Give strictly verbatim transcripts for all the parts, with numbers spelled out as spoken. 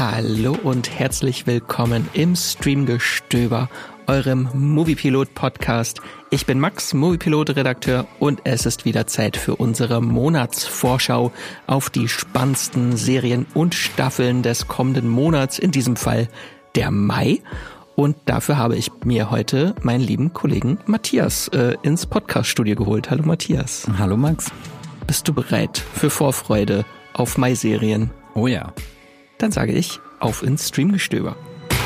Hallo und herzlich willkommen im Streamgestöber, eurem Moviepilot-Podcast. Ich bin Max, Moviepilot-Redakteur, und es ist wieder Zeit für unsere Monatsvorschau auf die spannendsten Serien und Staffeln des kommenden Monats, in diesem Fall der Mai. Und dafür habe ich mir heute meinen lieben Kollegen Matthias äh, ins Podcast-Studio geholt. Hallo Matthias. Hallo Max. Bist du bereit für Vorfreude auf Mai-Serien? Oh ja. Dann sage ich, auf ins Streamgestöber.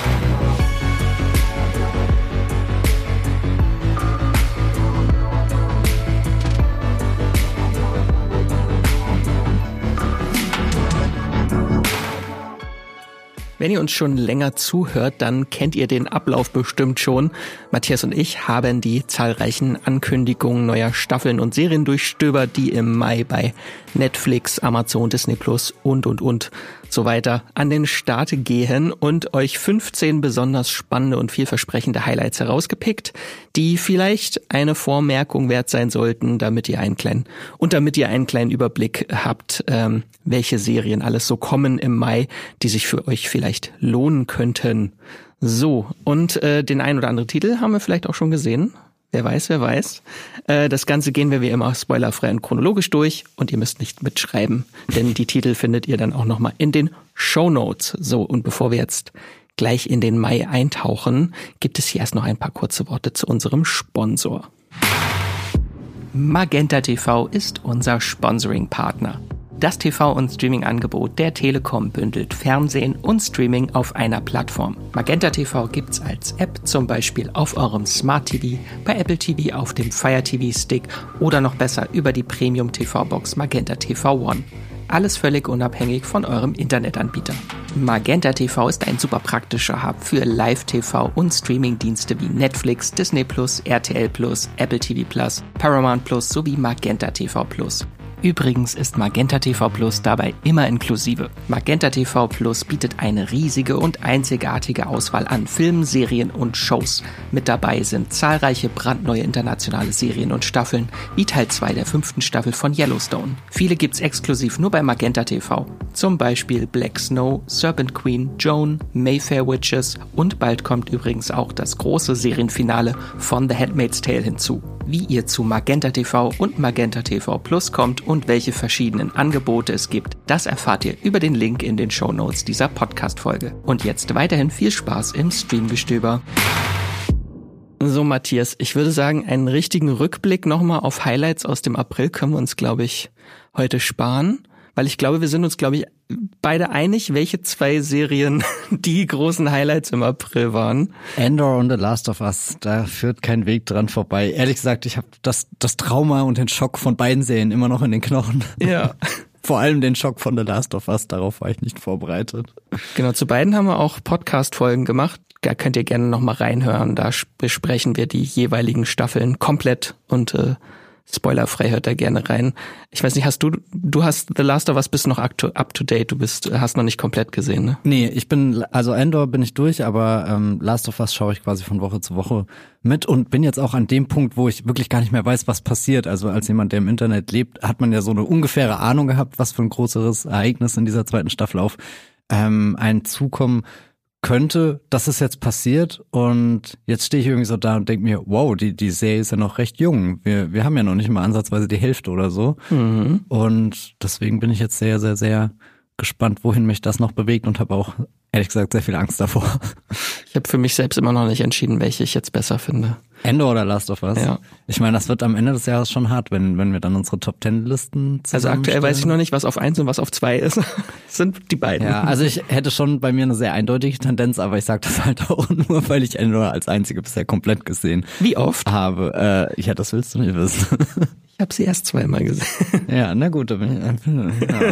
Wenn ihr uns schon länger zuhört, dann kennt ihr den Ablauf bestimmt schon. Matthias und ich haben die zahlreichen Ankündigungen neuer Staffeln und Serien durchstöbert, die im Mai bei Netflix, Amazon, Disney Plus und, und, und so weiter an den Start gehen und euch fünfzehn besonders spannende und vielversprechende Highlights herausgepickt, die vielleicht eine Vormerkung wert sein sollten, damit ihr einen kleinen, und damit ihr einen kleinen Überblick habt, ähm, welche Serien alles so kommen im Mai, die sich für euch vielleicht lohnen könnten. So, und äh, den ein oder anderen Titel haben wir vielleicht auch schon gesehen. Wer weiß, wer weiß. Äh, das Ganze gehen wir wie immer spoilerfrei und chronologisch durch und ihr müsst nicht mitschreiben, denn die Titel findet ihr dann auch nochmal in den Shownotes. So, und bevor wir jetzt gleich in den Mai eintauchen, gibt es hier erst noch ein paar kurze Worte zu unserem Sponsor. Magenta T V ist unser Sponsoring-Partner. Das T V- und Streaming-Angebot der Telekom bündelt Fernsehen und Streaming auf einer Plattform. Magenta T V gibt's als App, zum Beispiel auf eurem Smart T V, bei Apple T V auf dem Fire T V-Stick oder noch besser über die Premium-T V-Box Magenta T V One. Alles völlig unabhängig von eurem Internetanbieter. Magenta T V ist ein super praktischer Hub für Live-T V und Streaming-Dienste wie Netflix, Disney Plus, R T L Plus, Apple T V Plus, Paramount Plus sowie Magenta T V Plus. Übrigens ist Magenta T V Plus dabei immer inklusive. Magenta T V Plus bietet eine riesige und einzigartige Auswahl an Filmen, Serien und Shows. Mit dabei sind zahlreiche brandneue internationale Serien und Staffeln, wie Teil zwei der fünften Staffel von Yellowstone. Viele gibt's exklusiv nur bei Magenta T V. Zum Beispiel Black Snow, Serpent Queen, Joan, Mayfair Witches und bald kommt übrigens auch das große Serienfinale von The Handmaid's Tale hinzu. Wie ihr zu Magenta T V und Magenta T V Plus kommt und welche verschiedenen Angebote es gibt, das erfahrt ihr über den Link in den Shownotes dieser Podcast-Folge. Und jetzt weiterhin viel Spaß im Streamgestöber. So, Matthias, ich würde sagen, einen richtigen Rückblick nochmal auf Highlights aus dem April können wir uns, glaube ich, heute sparen. Weil ich glaube, wir sind uns, glaube ich, beide einig, welche zwei Serien die großen Highlights im April waren. Andor und The Last of Us, da führt kein Weg dran vorbei. Ehrlich gesagt, ich habe das, das Trauma und den Schock von beiden Serien immer noch in den Knochen. Ja. Vor allem den Schock von The Last of Us, darauf war ich nicht vorbereitet. Genau, zu beiden haben wir auch Podcast-Folgen gemacht. Da könnt ihr gerne nochmal reinhören. Da besprechen wir die jeweiligen Staffeln komplett und äh, spoilerfrei, hört da gerne rein. Ich weiß nicht, hast du, du hast The Last of Us, bist noch up to, up to date, du bist, hast noch nicht komplett gesehen, ne? Nee, ich bin, also Andor bin ich durch, aber ähm, Last of Us schaue ich quasi von Woche zu Woche mit und bin jetzt auch an dem Punkt, wo ich wirklich gar nicht mehr weiß, was passiert. Also als jemand, der im Internet lebt, hat man ja so eine ungefähre Ahnung gehabt, was für ein größeres Ereignis in dieser zweiten Staffel auf ähm, einen zukommen könnte. Das ist jetzt passiert und jetzt stehe ich irgendwie so da und denke mir, wow, die die Serie ist ja noch recht jung. Wir wir haben ja noch nicht mal ansatzweise die Hälfte oder so. Mhm. Und deswegen bin ich jetzt sehr, sehr, sehr gespannt, wohin mich das noch bewegt und habe auch, ehrlich gesagt, sehr viel Angst davor. Ich habe für mich selbst immer noch nicht entschieden, welche ich jetzt besser finde. Andor oder Last of Us? Ja. Ich meine, das wird am Ende des Jahres schon hart, wenn wenn wir dann unsere Top Ten Listen zusammenstellen. Also aktuell weiß ich noch nicht, was auf eins und was auf zwei ist. Das sind die beiden. Ja, also ich hätte schon bei mir eine sehr eindeutige Tendenz, aber ich sage das halt auch nur, weil ich Andor als einzige bisher komplett gesehen Wie oft? habe. Äh, ja, das willst du nicht wissen. Ich habe sie erst zweimal gesehen. Ja, na gut, da bin ich. Ja.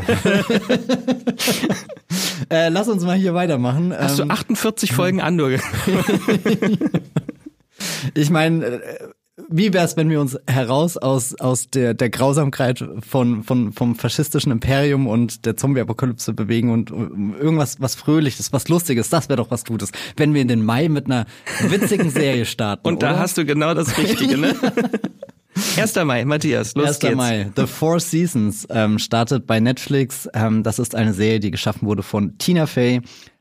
äh, lass uns mal hier weitermachen. Hast ähm, du achtundvierzig Folgen Andor gesehen? Ich meine, wie wär's, wenn wir uns heraus aus aus der der Grausamkeit von von vom faschistischen Imperium und der Zombie-Apokalypse bewegen und irgendwas was Fröhliches, was Lustiges, das wäre doch was Gutes, wenn wir in den Mai mit einer witzigen Serie starten. Und da oder? hast du genau das Richtige, ne? erster Mai, Matthias, los erster geht's. Mai, The Four Seasons ähm, startet bei Netflix. Ähm, das ist eine Serie, die geschaffen wurde von Tina Fey,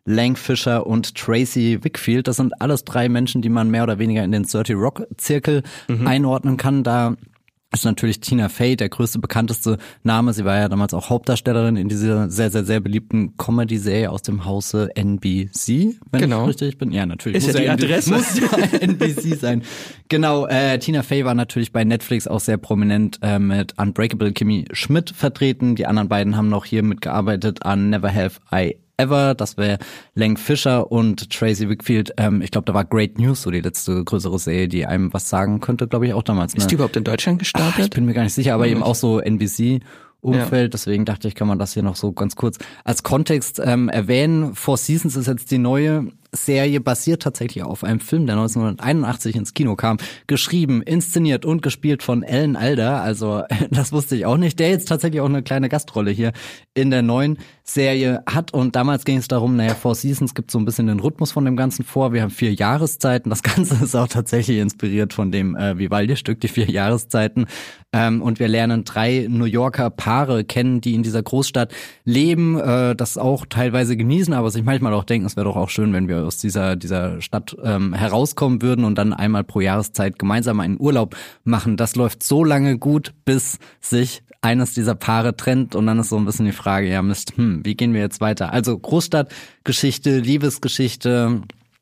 Lang Fisher und Tracy Wickfield. Das sind alles drei Menschen, die man mehr oder weniger in den thirty Rock Zirkel mhm. einordnen kann. Da ist natürlich Tina Fey der größte, bekannteste Name. Sie war ja damals auch Hauptdarstellerin in dieser sehr, sehr, sehr beliebten Comedy-Serie aus dem Hause N B C, wenn genau. ich richtig bin. Ja, natürlich. Ist muss ja die Adresse. Muss ja N B C sein. Genau, äh, Tina Fey war natürlich bei Netflix auch sehr prominent äh, mit Unbreakable Kimmy Schmidt vertreten. Die anderen beiden haben noch hier mitgearbeitet an Never Have I Ever, das wäre Lang Fisher und Tracy Wickfield. Ähm, ich glaube, da war Great News so die letzte größere Serie, die einem was sagen könnte, glaube ich, auch damals. Ne? Ist die überhaupt in Deutschland gestartet? Ach, ich bin mir gar nicht sicher, aber eben auch so N B C Umfeld, ja. Deswegen dachte ich, kann man das hier noch so ganz kurz als Kontext ähm, erwähnen. Four Seasons ist jetzt die neue Serie, basiert tatsächlich auf einem Film, der neunzehnhunderteinundachtzig ins Kino kam, geschrieben, inszeniert und gespielt von Alan Alda, also das wusste ich auch nicht, der jetzt tatsächlich auch eine kleine Gastrolle hier in der neuen Serie hat. Und damals ging es darum, naja, Four Seasons gibt so ein bisschen den Rhythmus von dem Ganzen vor, wir haben vier Jahreszeiten, das Ganze ist auch tatsächlich inspiriert von dem äh, Vivaldi-Stück, die vier Jahreszeiten, ähm, und wir lernen drei New Yorker Paare kennen, die in dieser Großstadt leben, äh, das auch teilweise genießen, aber sich manchmal auch denken, es wäre doch auch schön, wenn wir aus dieser dieser Stadt ähm, herauskommen würden und dann einmal pro Jahreszeit gemeinsam einen Urlaub machen. Das läuft so lange gut, bis sich eines dieser Paare trennt und dann ist so ein bisschen die Frage, ja Mist, hm, wie gehen wir jetzt weiter? Also Großstadtgeschichte, Liebesgeschichte,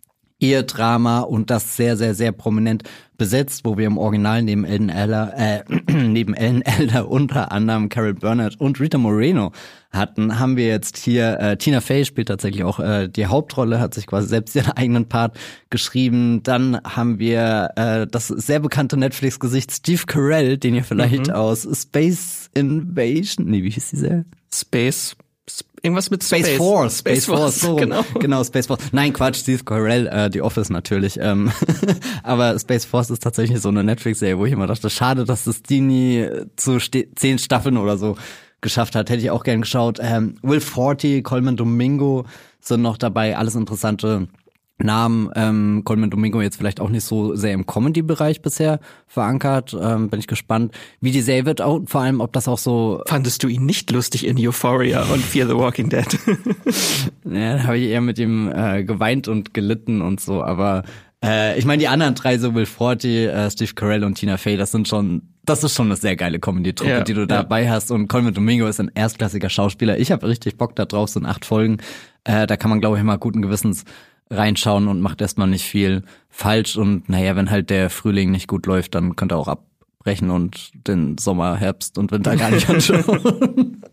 Ehedrama und das sehr, sehr, sehr prominent besetzt, wo wir im Original neben Ellen Elder, äh, neben Ellen Elder unter anderem Carol Burnett und Rita Moreno hatten, haben wir jetzt hier, äh, Tina Fey spielt tatsächlich auch äh, die Hauptrolle, hat sich quasi selbst ihren eigenen Part geschrieben. Dann haben wir äh, das sehr bekannte Netflix-Gesicht Steve Carell, den ihr vielleicht mhm. aus Space Invasion, nee, wie hieß die Serie? Space Irgendwas mit Space. Space Force. Space, Space Force, Force so genau. Genau, Space Force. Nein, Quatsch, Steve Carell, äh, The Office natürlich. Ähm, aber Space Force ist tatsächlich so eine Netflix-Serie, wo ich immer dachte, schade, dass das die nie zu ste- zehn Staffeln oder so geschafft hat. Hätte ich auch gern geschaut. Ähm, Will Forte, Colman Domingo sind noch dabei. Alles interessante Namen. Ähm, Colman Domingo jetzt vielleicht auch nicht so sehr im Comedy-Bereich bisher verankert. Ähm, bin ich gespannt, wie die Serie wird. Auch, vor allem, ob das auch so... Fandest du ihn nicht lustig in Euphoria und Fear the Walking Dead? Ja, da habe ich eher mit ihm äh, geweint und gelitten und so. Aber äh, ich meine, die anderen drei, so Will Forte, äh, Steve Carell und Tina Fey, das sind schon... Das ist schon eine sehr geile Comedy-Truppe, ja, die du dabei ja. hast. Und Colman Domingo ist ein erstklassiger Schauspieler. Ich habe richtig Bock da drauf, so in acht Folgen. Äh, da kann man, glaube ich, mal guten Gewissens reinschauen und macht erstmal nicht viel falsch. Und naja, wenn halt der Frühling nicht gut läuft, dann könnt ihr auch abbrechen und den Sommer, Herbst und Winter gar nicht anschauen.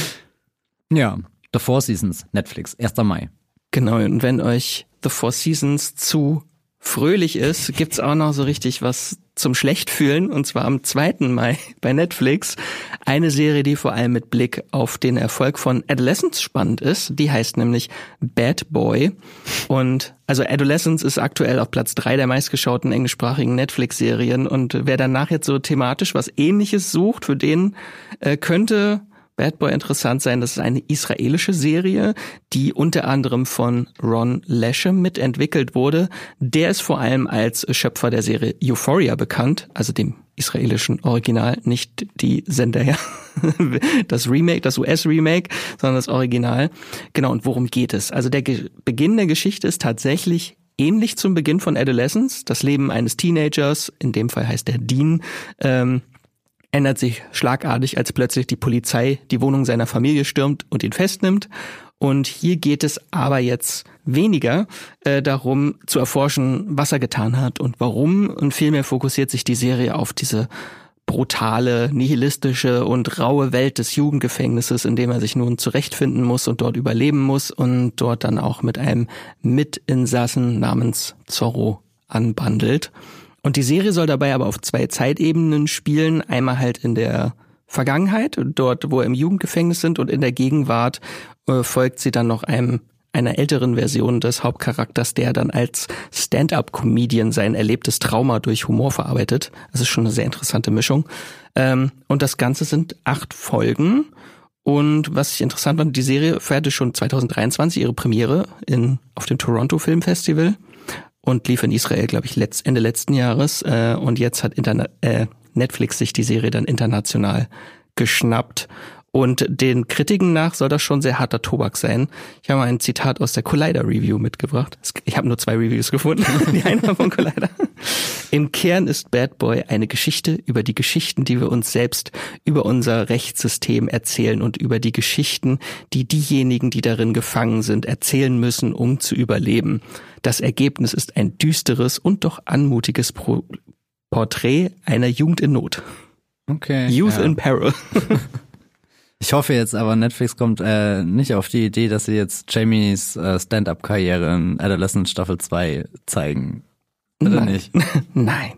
Ja, The Four Seasons, Netflix, erster Mai. Genau, und wenn euch The Four Seasons zu fröhlich ist, gibt's auch noch so richtig was zum Schlechtfühlen, und zwar am zweiten Mai bei Netflix. Eine Serie, die vor allem mit Blick auf den Erfolg von Adolescence spannend ist. Die heißt nämlich Bad Boy. Und also Adolescence ist aktuell auf Platz drei der meistgeschauten englischsprachigen Netflix-Serien. Und wer danach jetzt so thematisch was Ähnliches sucht, für den äh, könnte Bad Boy interessant sein. Das ist eine israelische Serie, die unter anderem von Ron Leshem mitentwickelt wurde. Der ist vor allem als Schöpfer der Serie Euphoria bekannt, also dem israelischen Original, nicht die Zendaya, das Remake, das U S-Remake, sondern das Original. Genau, und worum geht es? Also der Ge- Beginn der Geschichte ist tatsächlich ähnlich zum Beginn von Adolescence. Das Leben eines Teenagers, in dem Fall heißt er Dean, ähm, ändert sich schlagartig, als plötzlich die Polizei die Wohnung seiner Familie stürmt und ihn festnimmt. Und hier geht es aber jetzt weniger äh, darum zu erforschen, was er getan hat und warum. Und vielmehr fokussiert sich die Serie auf diese brutale, nihilistische und raue Welt des Jugendgefängnisses, in dem er sich nun zurechtfinden muss und dort überleben muss und dort dann auch mit einem Mitinsassen namens Zorro anbandelt. Und die Serie soll dabei aber auf zwei Zeitebenen spielen. Einmal halt in der Vergangenheit, dort wo wir im Jugendgefängnis sind, und in der Gegenwart äh, folgt sie dann noch einem einer älteren Version des Hauptcharakters, der dann als Stand-up-Comedian sein erlebtes Trauma durch Humor verarbeitet. Das ist schon eine sehr interessante Mischung. Ähm, und das Ganze sind acht Folgen. Und was ich interessant fand, die Serie feierte schon zwanzig dreiundzwanzig ihre Premiere in auf dem Toronto Film Festival. Und lief in Israel, glaube ich, letzt, Ende letzten Jahres. Äh, und jetzt hat Interna- äh, Netflix sich die Serie dann international geschnappt. Und den Kritiken nach soll das schon sehr harter Tobak sein. Ich habe mal ein Zitat aus der Collider-Review mitgebracht. Ich habe nur zwei Reviews gefunden, die eine von Collider. Im Kern ist Bad Boy eine Geschichte über die Geschichten, die wir uns selbst über unser Rechtssystem erzählen und über die Geschichten, die diejenigen, die darin gefangen sind, erzählen müssen, um zu überleben. Das Ergebnis ist ein düsteres und doch anmutiges Pro- Porträt einer Jugend in Not. Okay. Youth ja. in Peril. Ich hoffe jetzt aber, Netflix kommt äh, nicht auf die Idee, dass sie jetzt Jamies äh, Stand-Up-Karriere in Adolescence Staffel zwei zeigen. Oder Nein. nicht? Nein.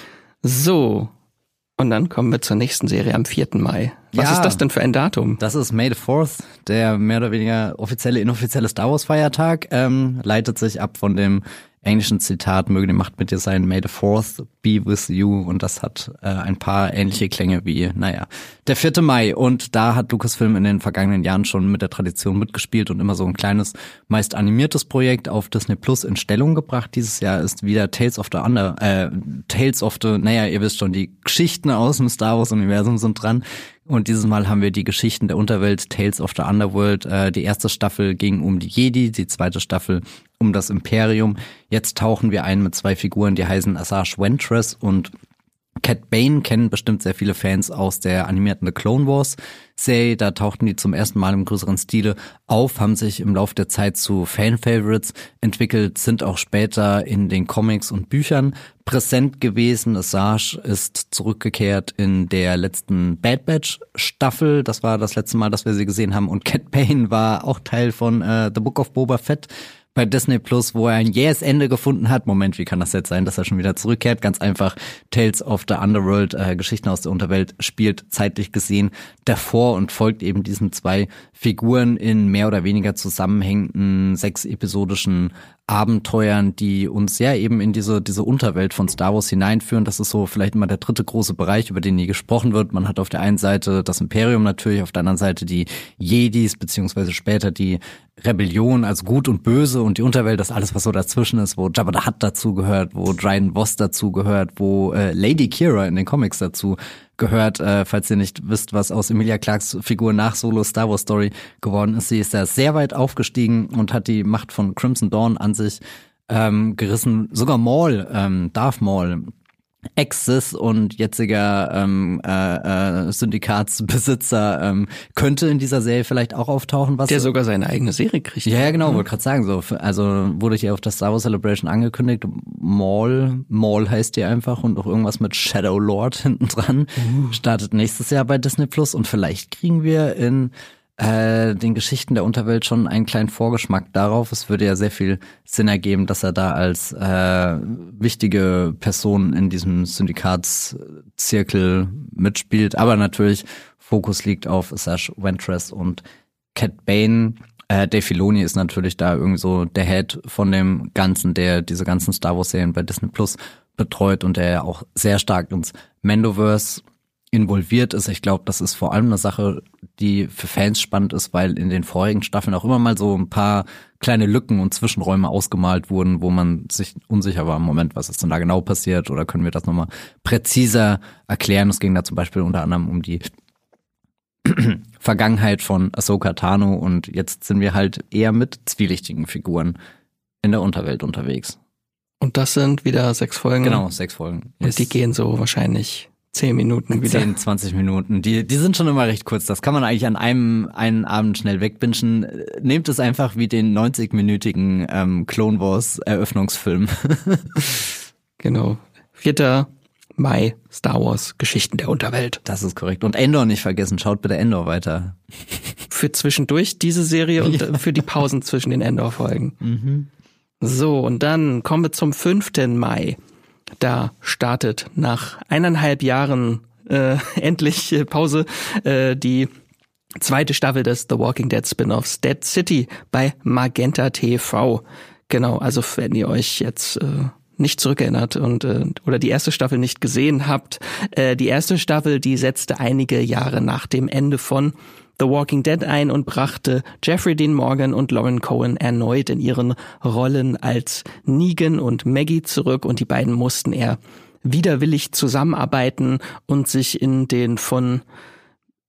So. Und dann kommen wir zur nächsten Serie am vierten Mai. Was Ja. ist das denn für ein Datum? Das ist May the fourth, der mehr oder weniger offizielle, inoffizielle Star Wars Feiertag, ähm, leitet sich ab von dem englischen Zitat, möge die Macht mit dir sein, May the fourth be with you, und das hat äh, ein paar ähnliche Klänge wie, naja, der vierte Mai, und da hat Lucasfilm in den vergangenen Jahren schon mit der Tradition mitgespielt und immer so ein kleines, meist animiertes Projekt auf Disney Plus in Stellung gebracht. Dieses Jahr ist wieder Tales of the Under, äh, Tales of the, naja, ihr wisst schon, die Geschichten aus dem Star Wars Universum sind dran. Und dieses Mal haben wir die Geschichten der Unterwelt, Tales of the Underworld. Äh, die erste Staffel ging um die Jedi, die zweite Staffel um das Imperium. Jetzt tauchen wir ein mit zwei Figuren, die heißen Asajj Ventress und Cad Bane, kennen bestimmt sehr viele Fans aus der animierten The Clone Wars Serie. Da tauchten die zum ersten Mal im größeren Stile auf, haben sich im Laufe der Zeit zu Fan-Favorites entwickelt, sind auch später in den Comics und Büchern präsent gewesen. Asajj ist zurückgekehrt in der letzten Bad Batch Staffel. Das war das letzte Mal, dass wir sie gesehen haben. Und Cad Bane war auch Teil von äh, The Book of Boba Fett bei Disney Plus, wo er ein jähes Ende gefunden hat. Moment, wie kann das jetzt sein, dass er schon wieder zurückkehrt? Ganz einfach, Tales of the Underworld, äh, Geschichten aus der Unterwelt, spielt zeitlich gesehen davor und folgt eben diesen zwei Figuren in mehr oder weniger zusammenhängenden sechs episodischen Abenteuern, die uns ja eben in diese diese Unterwelt von Star Wars hineinführen. Das ist so vielleicht immer der dritte große Bereich, über den nie gesprochen wird. Man hat auf der einen Seite das Imperium natürlich, auf der anderen Seite die Jedis, beziehungsweise später die Rebellion, also Gut und Böse, und die Unterwelt, das alles, was so dazwischen ist, wo Jabba the Hutt dazugehört, wo Dryden Voss dazugehört, wo äh, Lady Qi'ra in den Comics dazu gehört. Äh, falls ihr nicht wisst, was aus Emilia Clarkes Figur nach Solo Star Wars Story geworden ist, sie ist da sehr weit aufgestiegen und hat die Macht von Crimson Dawn an sich ähm, gerissen. Sogar Maul, ähm, Darth Maul, Ex-Sith und jetziger ähm, äh, äh, Syndikatsbesitzer, ähm, könnte in dieser Serie vielleicht auch auftauchen. Was Der sogar seine eigene Serie kriegt. Ja, ja, genau, wollte gerade sagen, so, also wurde hier auf der Star Wars Celebration angekündigt, Maul, Maul heißt die einfach, und auch irgendwas mit Shadow Lord hinten dran, uh. startet nächstes Jahr bei Disney Plus, und vielleicht kriegen wir in äh, den Geschichten der Unterwelt schon einen kleinen Vorgeschmack darauf. Es würde ja sehr viel Sinn ergeben, dass er da als äh, wichtige Person in diesem Syndikatszirkel mitspielt, aber natürlich Fokus liegt auf Asajj Ventress und Cad Bane. Äh, Dave Filoni ist natürlich da irgendwie so der Head von dem Ganzen, der diese ganzen Star Wars Serien bei Disney Plus betreut und der ja auch sehr stark ins Mandoverse involviert ist. Ich glaube, das ist vor allem eine Sache, die für Fans spannend ist, weil in den vorigen Staffeln auch immer mal so ein paar kleine Lücken und Zwischenräume ausgemalt wurden, wo man sich unsicher war im Moment, was ist denn da genau passiert, oder können wir das nochmal präziser erklären. Es ging da zum Beispiel unter anderem um die Vergangenheit von Ahsoka Tano, und jetzt sind wir halt eher mit zwielichtigen Figuren in der Unterwelt unterwegs. Und das sind wieder sechs Folgen? Genau, sechs Folgen. Und die gehen so wahrscheinlich zehn Minuten wieder. Zehn, zwanzig Minuten. Die, die sind schon immer recht kurz. Das kann man eigentlich an einem, einen Abend schnell wegbingen. Nehmt es einfach wie den neunzig-minütigen ähm, Clone Wars Eröffnungsfilm. Genau. vierter Mai, Star Wars, Geschichten der Unterwelt. Das ist korrekt. Und Endor nicht vergessen. Schaut bitte Endor weiter. Für zwischendurch diese Serie und ja. für die Pausen zwischen den Endor-Folgen. Mhm. So, und dann kommen wir zum fünften Mai. Da startet nach eineinhalb Jahren äh, endlich äh, Pause äh, die zweite Staffel des The Walking Dead Spin-offs Dead City bei Magenta T V. Genau, also wenn ihr euch jetzt äh, nicht zurückerinnert und äh, oder die erste Staffel nicht gesehen habt, äh, die erste Staffel, die setzte einige Jahre nach dem Ende von The Walking Dead ein und brachte Jeffrey Dean Morgan und Lauren Cohen erneut in ihren Rollen als Negan und Maggie zurück, und die beiden mussten eher widerwillig zusammenarbeiten und sich in den von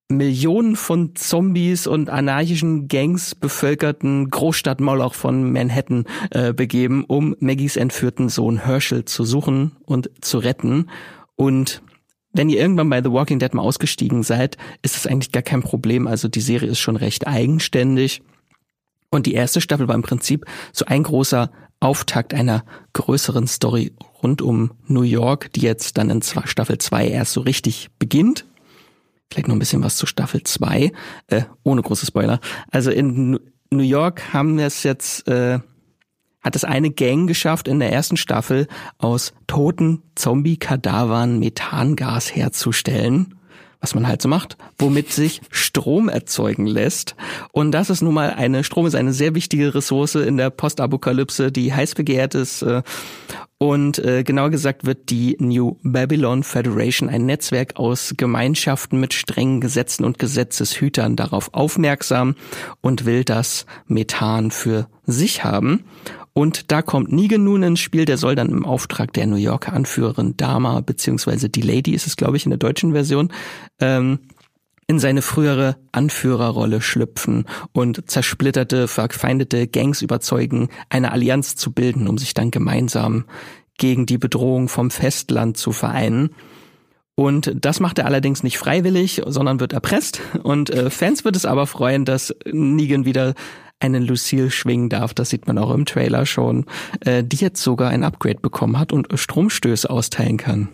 Millionen von Zombies und anarchischen Gangs bevölkerten Großstadtmoloch von Manhattan äh, begeben, um Maggies entführten Sohn Herschel zu suchen und zu retten. Und wenn ihr irgendwann bei The Walking Dead mal ausgestiegen seid, ist das eigentlich gar kein Problem. Also die Serie ist schon recht eigenständig. Und die erste Staffel war im Prinzip so ein großer Auftakt einer größeren Story rund um New York, die jetzt dann in Staffel zwei erst so richtig beginnt. Vielleicht noch ein bisschen was zu Staffel zwei, äh, ohne große Spoiler. Also in New York haben wir es jetzt, äh, hat es eine Gang geschafft, in der ersten Staffel aus toten Zombie-Kadavern Methangas herzustellen, was man halt so macht, womit sich Strom erzeugen lässt. Und das ist nun mal eine, Strom ist eine sehr wichtige Ressource in der Postapokalypse, die heiß begehrt ist. Äh, Und äh, genauer gesagt wird die New Babylon Federation, ein Netzwerk aus Gemeinschaften mit strengen Gesetzen und Gesetzeshütern, darauf aufmerksam und will das Methan für sich haben. Und da kommt Negan nun ins Spiel, der soll dann im Auftrag der New Yorker Anführerin Dama, beziehungsweise die Lady ist es, glaube ich, in der deutschen Version, ähm, in seine frühere Anführerrolle schlüpfen und zersplitterte, verfeindete Gangs überzeugen, eine Allianz zu bilden, um sich dann gemeinsam gegen die Bedrohung vom Festland zu vereinen. Und das macht er allerdings nicht freiwillig, sondern wird erpresst. Und äh, Fans wird es aber freuen, dass Negan wieder einen Lucille schwingen darf. Das sieht man auch im Trailer schon, äh, die jetzt sogar ein Upgrade bekommen hat und Stromstöße austeilen kann.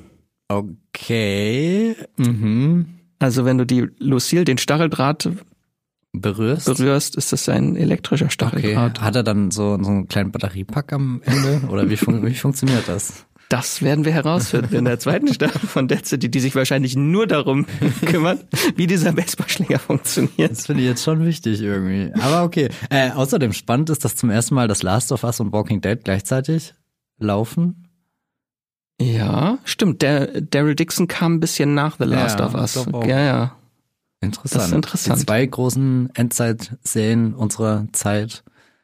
Okay. Mhm. Also wenn du die Lucille, den Stacheldraht berührst, berührst, ist das ein elektrischer Stacheldraht. Okay. Hat er dann so, so einen kleinen Batteriepack am Ende? Oder wie, fun- wie funktioniert das? Das werden wir herausfinden in der zweiten Staffel von Dead City, die sich wahrscheinlich nur darum kümmert, wie dieser Baseballschläger funktioniert. Das finde ich jetzt schon wichtig irgendwie. Aber okay. Äh, außerdem spannend ist, dass zum ersten Mal das Last of Us und Walking Dead gleichzeitig laufen. Ja, stimmt. Der Daryl Dixon kam ein bisschen nach The Last ja, of Us. Ja, ja. Interessant. Das ist interessant. Die zwei großen Endzeit-Serien unserer Zeit.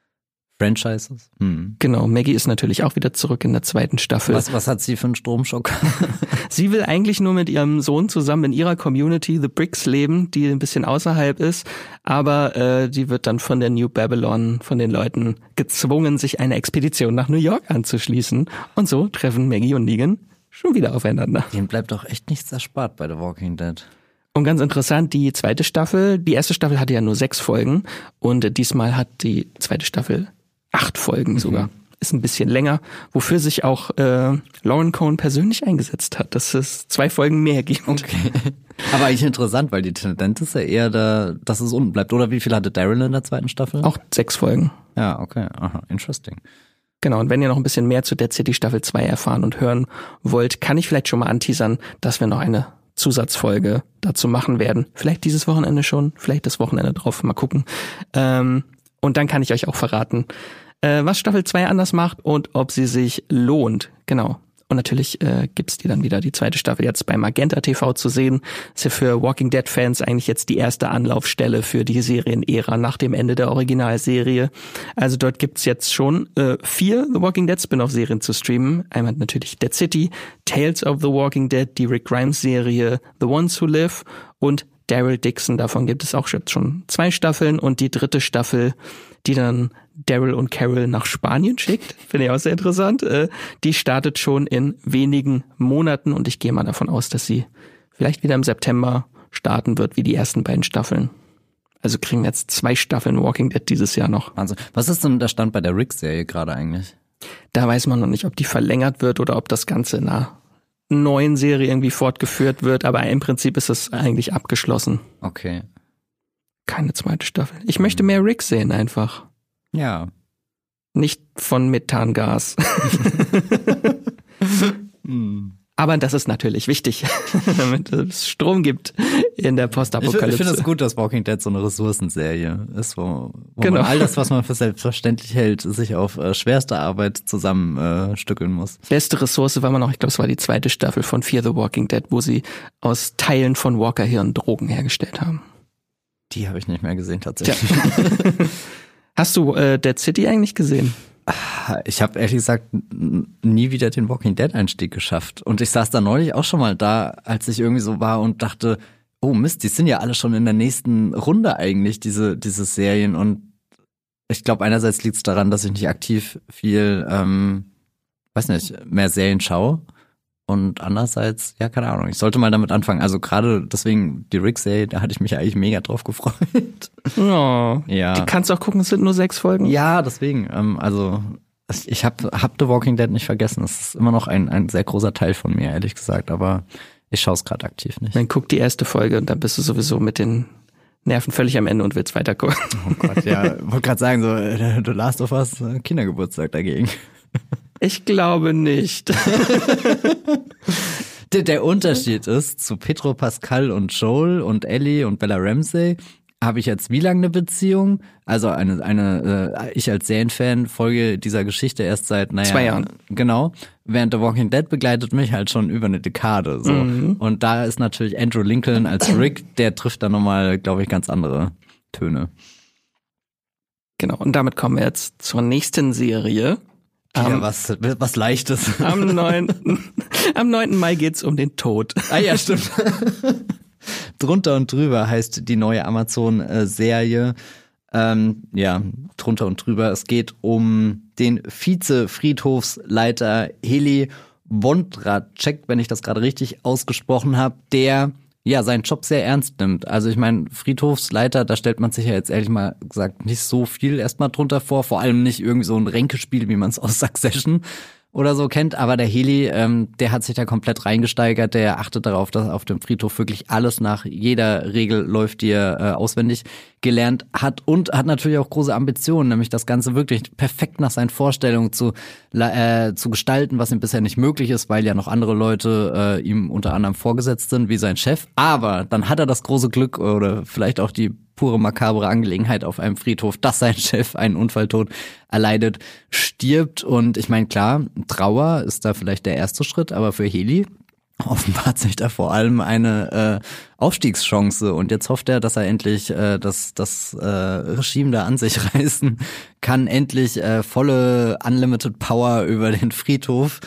Franchises. Hm. Genau, Maggie ist natürlich auch wieder zurück in der zweiten Staffel. Was, was hat sie für einen Stromschock? Sie will eigentlich nur mit ihrem Sohn zusammen in ihrer Community, The Bricks, leben, die ein bisschen außerhalb ist. Aber äh, die wird dann von der New Babylon, von den Leuten gezwungen, sich einer Expedition nach New York anzuschließen. Und so treffen Maggie und Negan schon wieder aufeinander. Denen bleibt doch echt nichts erspart bei The Walking Dead. Und ganz interessant, die zweite Staffel, die erste Staffel hatte ja nur sechs Folgen und diesmal hat die zweite Staffel acht Folgen sogar. Mhm. Ist ein bisschen länger, wofür sich auch äh, Lauren Cohen persönlich eingesetzt hat, dass es zwei Folgen mehr gibt. Okay. Aber eigentlich interessant, weil die Tendenz ist ja eher, da, dass es unten bleibt. Oder wie viel hatte Daryl in der zweiten Staffel? Auch sechs Folgen. Ja, okay. Aha, interesting. Genau, und wenn ihr noch ein bisschen mehr zu Dead City Staffel zwei erfahren und hören wollt, kann ich vielleicht schon mal anteasern, dass wir noch eine Zusatzfolge dazu machen werden. Vielleicht dieses Wochenende schon, vielleicht das Wochenende drauf, mal gucken. Ähm, und dann kann ich euch auch verraten, äh, was Staffel zwei anders macht und ob sie sich lohnt. Genau. Und natürlich äh, gibt's die dann wieder, die zweite Staffel jetzt bei Magenta T V zu sehen. Ist ja für Walking Dead Fans eigentlich jetzt die erste Anlaufstelle für die Serienära nach dem Ende der Originalserie. Also dort gibt's jetzt schon äh, vier The Walking Dead Spin-off-Serien zu streamen. Einmal natürlich Dead City, Tales of the Walking Dead, die Rick Grimes Serie The Ones Who Live und Daryl Dixon. Davon gibt es auch jetzt schon zwei Staffeln und die dritte Staffel, die dann Daryl und Carol nach Spanien schickt, finde ich auch sehr interessant. Äh, die startet schon in wenigen Monaten und ich gehe mal davon aus, dass sie vielleicht wieder im September starten wird, wie die ersten beiden Staffeln. Also kriegen wir jetzt zwei Staffeln Walking Dead dieses Jahr noch. Also, was ist denn der Stand bei der Rick-Serie gerade eigentlich? Da weiß man noch nicht, ob die verlängert wird oder ob das Ganze in einer neuen Serie irgendwie fortgeführt wird, aber im Prinzip ist es eigentlich abgeschlossen. Okay. Keine zweite Staffel. Ich möchte mehr Rick sehen einfach. Ja. Nicht von Methangas. hm. Aber das ist natürlich wichtig, damit es Strom gibt in der Postapokalypse. Ich, ich finde es gut, dass Walking Dead so eine Ressourcenserie ist, wo, wo genau. man all das, was man für selbstverständlich hält, sich auf äh, schwerste Arbeit zusammenstückeln äh, muss. Beste Ressource war man auch, ich glaube, es war die zweite Staffel von Fear the Walking Dead, wo sie aus Teilen von Walker-Hirn Drogen hergestellt haben. Die habe ich nicht mehr gesehen tatsächlich. Hast du äh, Dead City eigentlich gesehen? Ich habe ehrlich gesagt nie wieder den Walking Dead Einstieg geschafft. Und ich saß da neulich auch schon mal da, als ich irgendwie so war und dachte, oh Mist, die sind ja alle schon in der nächsten Runde eigentlich, diese, diese Serien. Und ich glaube, einerseits liegt es daran, dass ich nicht aktiv viel, ähm, weiß nicht, mehr Serien schaue. Und andererseits, ja, keine Ahnung, ich sollte mal damit anfangen. Also gerade deswegen die Rick-Serie, da hatte ich mich eigentlich mega drauf gefreut. Oh, ja. Die kannst du auch gucken, es sind nur sechs Folgen. Ja, deswegen, ähm, also ich habe hab The Walking Dead nicht vergessen. Es ist immer noch ein, ein sehr großer Teil von mir, ehrlich gesagt. Aber ich schaue es gerade aktiv nicht. Dann guck die erste Folge und dann bist du sowieso mit den Nerven völlig am Ende und willst weiter gucken. Oh Gott, ja, wollte gerade sagen, so The Last of Us, Kindergeburtstag dagegen. Ich glaube nicht. der, der Unterschied ist, zu Pedro Pascal und Joel und Ellie und Bella Ramsey habe ich jetzt wie lange eine Beziehung? Also eine, eine äh, ich als Serienfan folge dieser Geschichte erst seit, naja, zwei Jahren. Genau. Während The Walking Dead begleitet mich halt schon über eine Dekade. So. Mhm. Und da ist natürlich Andrew Lincoln als Rick, der trifft dann nochmal, glaube ich, ganz andere Töne. Genau, und damit kommen wir jetzt zur nächsten Serie. Ja, um, was, was Leichtes. Am neunten Am neunten Mai geht's um den Tod. Ah ja, stimmt. Drunter und drüber heißt die neue Amazon-Serie. Ähm, ja, drunter und drüber. Es geht um den Vize-Friedhofsleiter Heli Wondratschek, wenn ich das gerade richtig ausgesprochen habe, der ja seinen Job sehr ernst nimmt. Also ich meine, Friedhofsleiter, da stellt man sich ja jetzt ehrlich mal gesagt nicht so viel erstmal drunter vor. Vor allem nicht irgendwie so ein Ränkespiel, wie man es aus Succession oder so kennt, aber der Heli, ähm, der hat sich da komplett reingesteigert, der achtet darauf, dass auf dem Friedhof wirklich alles nach jeder Regel läuft, die er äh, auswendig gelernt hat und hat natürlich auch große Ambitionen, nämlich das Ganze wirklich perfekt nach seinen Vorstellungen zu äh, zu gestalten, was ihm bisher nicht möglich ist, weil ja noch andere Leute äh, ihm unter anderem vorgesetzt sind, wie sein Chef, aber dann hat er das große Glück oder vielleicht auch die pure makabre Angelegenheit auf einem Friedhof, dass sein Chef einen Unfalltod erleidet, stirbt. Und ich meine, klar, Trauer ist da vielleicht der erste Schritt, aber für Heli offenbart sich da vor allem eine äh, Aufstiegschance. Und jetzt hofft er, dass er endlich äh, das, das äh, Regime da an sich reißen kann, endlich äh, volle Unlimited Power über den Friedhof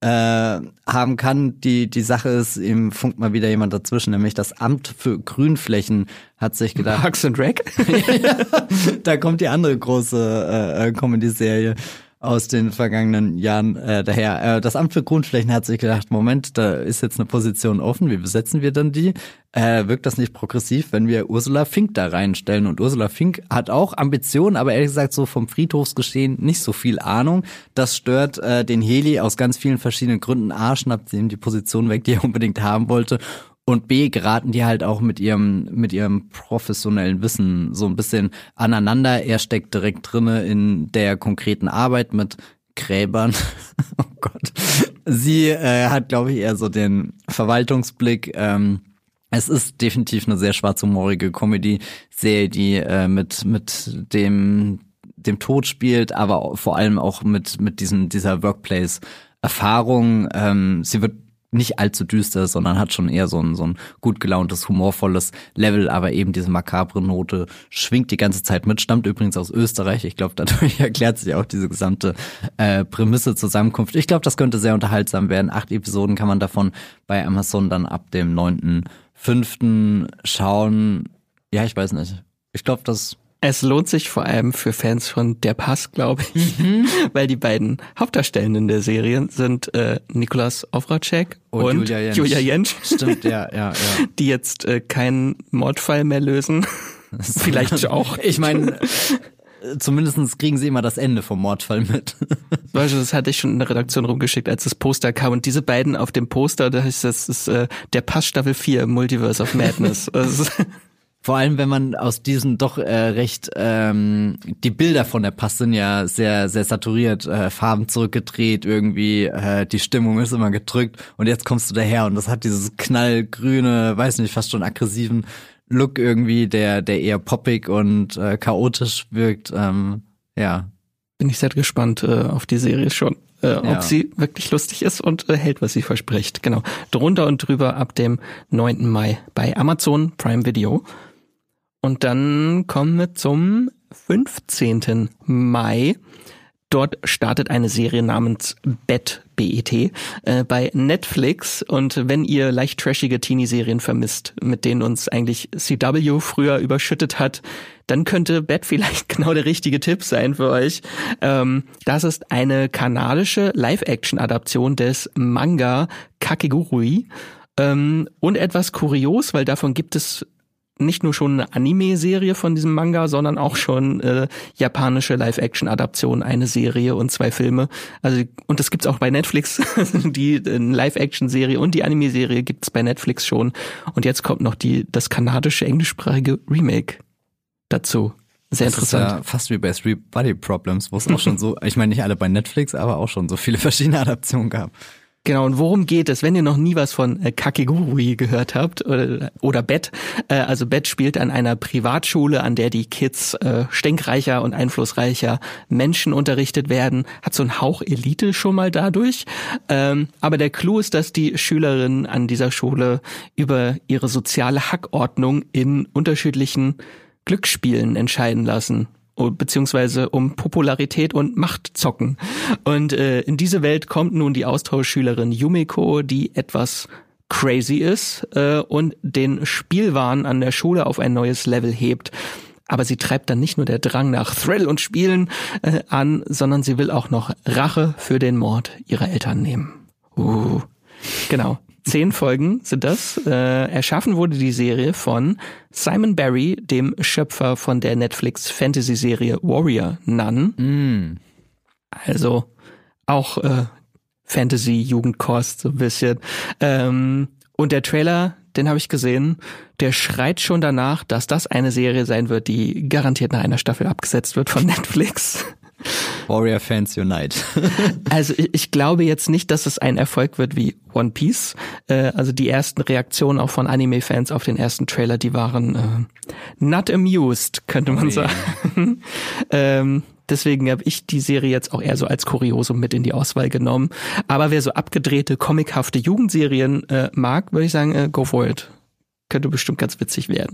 Äh, haben kann. Die die Sache ist, ihm funkt mal wieder jemand dazwischen, nämlich das Amt für Grünflächen hat sich gedacht. Parks and Rec? Ja, da kommt die andere große äh, Comedy-Serie aus den vergangenen Jahren äh, daher. Äh, das Amt für Grünflächen hat sich gedacht, Moment, da ist jetzt eine Position offen, wie besetzen wir denn die? Äh, wirkt das nicht progressiv, wenn wir Ursula Fink da reinstellen? Und Ursula Fink hat auch Ambitionen, aber ehrlich gesagt so vom Friedhofsgeschehen nicht so viel Ahnung. Das stört äh, den Heli aus ganz vielen verschiedenen Gründen. A, schnappt ihm die Position weg, die er unbedingt haben wollte. Und B, geraten die halt auch mit ihrem mit ihrem professionellen Wissen so ein bisschen aneinander. Er steckt direkt drinne in der konkreten Arbeit mit Gräbern. Oh Gott. Sie äh, hat, glaube ich, eher so den Verwaltungsblick. Ähm, es ist definitiv eine sehr schwarzhumorige Comedy-Serie, die äh, mit mit dem dem Tod spielt, aber vor allem auch mit mit diesem dieser Workplace-Erfahrung. Ähm, sie wird nicht allzu düster, sondern hat schon eher so ein so ein gut gelauntes, humorvolles Level, aber eben diese makabre Note schwingt die ganze Zeit mit, stammt übrigens aus Österreich. Ich glaube, dadurch erklärt sich auch diese gesamte äh, Prämisse Zusammenkunft. Ich glaube, das könnte sehr unterhaltsam werden. Acht Episoden kann man davon bei Amazon dann ab dem neunten fünften schauen. Ja, ich weiß nicht. Ich glaube, das Es lohnt sich vor allem für Fans von Der Pass, glaube ich, mhm. weil die beiden Hauptdarstellenden der Serie sind äh, Nikolaus Ovratschek und, und Julia Jentsch. Julia Jentsch. Stimmt, ja, ja, ja. Die jetzt äh, keinen Mordfall mehr lösen. Vielleicht auch. Ich meine, zumindest kriegen sie immer das Ende vom Mordfall mit. Weißt du, das hatte ich schon in der Redaktion rumgeschickt, als das Poster kam. Und diese beiden auf dem Poster, das ist, das ist äh, Der Pass Staffel vier, Multiverse of Madness. Also, vor allem, wenn man aus diesen doch äh, recht, ähm, die Bilder von der Pass sind ja sehr, sehr saturiert, äh, Farben zurückgedreht, irgendwie, äh, die Stimmung ist immer gedrückt und jetzt kommst du daher und das hat dieses knallgrüne, weiß nicht, fast schon aggressiven Look irgendwie, der, der eher poppig und äh, chaotisch wirkt, ähm, ja. Bin ich sehr gespannt äh, auf die Serie schon. Äh, ob ja. sie wirklich lustig ist und äh, hält, was sie verspricht. Genau. Drunter und drüber ab dem neunten Mai bei Amazon Prime Video. Und dann kommen wir zum fünfzehnten Mai. Dort startet eine Serie namens Bet, B E T, äh, bei Netflix. Und wenn ihr leicht trashige Teenie-Serien vermisst, mit denen uns eigentlich C W früher überschüttet hat, dann könnte Bet vielleicht genau der richtige Tipp sein für euch. Ähm, das ist eine kanadische Live-Action-Adaption des Manga Kakegurui. Ähm, und etwas kurios, weil davon gibt es nicht nur schon eine Anime-Serie von diesem Manga, sondern auch schon äh, japanische Live-Action-Adaption, eine Serie und zwei Filme. Also und das gibt's auch bei Netflix. Die äh, Live-Action-Serie und die Anime-Serie gibt's bei Netflix schon. Und jetzt kommt noch die das kanadische englischsprachige Remake dazu. Sehr das interessant. Ist ja fast wie bei Three Body Problems, wo es auch schon so, ich meine nicht alle bei Netflix, aber auch schon so viele verschiedene Adaptionen gab. Genau, und worum geht es, wenn ihr noch nie was von äh, Kakegurui gehört habt oder, oder Bet? Äh, also Bet spielt an einer Privatschule, an der die Kids äh, stinkreicher und einflussreicher Menschen unterrichtet werden. Hat so einen Hauch Elite schon mal dadurch. Ähm, aber der Clou ist, dass die Schülerinnen an dieser Schule über ihre soziale Hackordnung in unterschiedlichen Glücksspielen entscheiden lassen. Beziehungsweise um Popularität und Macht zocken. Und äh, in diese Welt kommt nun die Austauschschülerin Yumiko, die etwas crazy ist äh, und den Spielwahn an der Schule auf ein neues Level hebt. Aber sie treibt dann nicht nur der Drang nach Thrill und Spielen äh, an, sondern sie will auch noch Rache für den Mord ihrer Eltern nehmen. Uh, genau. Zehn Folgen sind das. Äh, erschaffen wurde die Serie von Simon Barry, dem Schöpfer von der Netflix-Fantasy-Serie Warrior Nun. Mm. Also auch äh, Fantasy-Jugendkost so ein bisschen. Ähm, und der Trailer, den habe ich gesehen, der schreit schon danach, dass das eine Serie sein wird, die garantiert nach einer Staffel abgesetzt wird von Netflix. Warrior-Fans Unite. Also ich, ich glaube jetzt nicht, dass es ein Erfolg wird wie One Piece. Äh, also die ersten Reaktionen auch von Anime-Fans auf den ersten Trailer, die waren äh, not amused, könnte man okay. sagen. ähm, deswegen habe ich die Serie jetzt auch eher so als Kuriosum mit in die Auswahl genommen. Aber wer so abgedrehte, comichafte Jugendserien äh, mag, würde ich sagen, äh, go for it. Könnte bestimmt ganz witzig werden.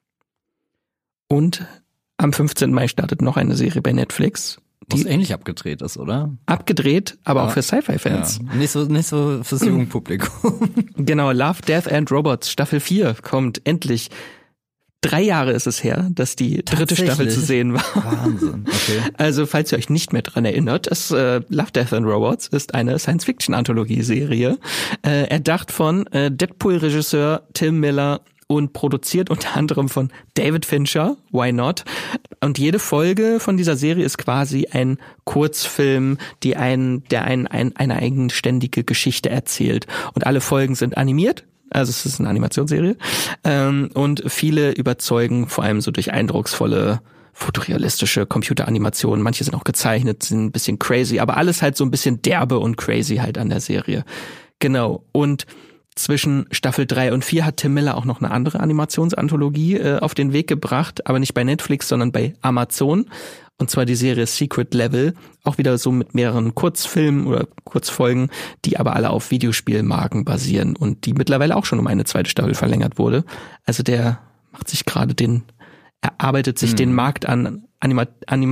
Und am fünfzehnten Mai startet noch eine Serie bei Netflix. Die ähnlich abgedreht ist, oder? Abgedreht, aber ja. Auch für Sci-Fi-Fans. Ja. Nicht so, nicht so fürs Jugendpublikum. Genau, Love, Death and Robots Staffel vier kommt endlich. Drei Jahre ist es her, dass die dritte Staffel zu sehen war. Wahnsinn, okay. Also, falls ihr euch nicht mehr dran erinnert, es, äh, Love, Death and Robots ist eine Science-Fiction-Anthologie-Serie, äh, erdacht von äh, Deadpool-Regisseur Tim Miller und produziert unter anderem von David Fincher, Why Not? Und jede Folge von dieser Serie ist quasi ein Kurzfilm, die einen, der einen, ein, eine eigenständige Geschichte erzählt. Und alle Folgen sind animiert. Also es ist eine Animationsserie. Ähm, und viele überzeugen vor allem so durch eindrucksvolle fotorealistische Computeranimationen. Manche sind auch gezeichnet, sind ein bisschen crazy, aber alles halt so ein bisschen derbe und crazy halt an der Serie. Genau. Und zwischen Staffel drei und vier hat Tim Miller auch noch eine andere Animationsanthologie äh, auf den Weg gebracht, aber nicht bei Netflix, sondern bei Amazon. Und zwar die Serie Secret Level, auch wieder so mit mehreren Kurzfilmen oder Kurzfolgen, die aber alle auf Videospielmarken basieren und die mittlerweile auch schon um eine zweite Staffel verlängert wurde. Also der macht sich gerade den, erarbeitet sich hm. den Markt an Anima-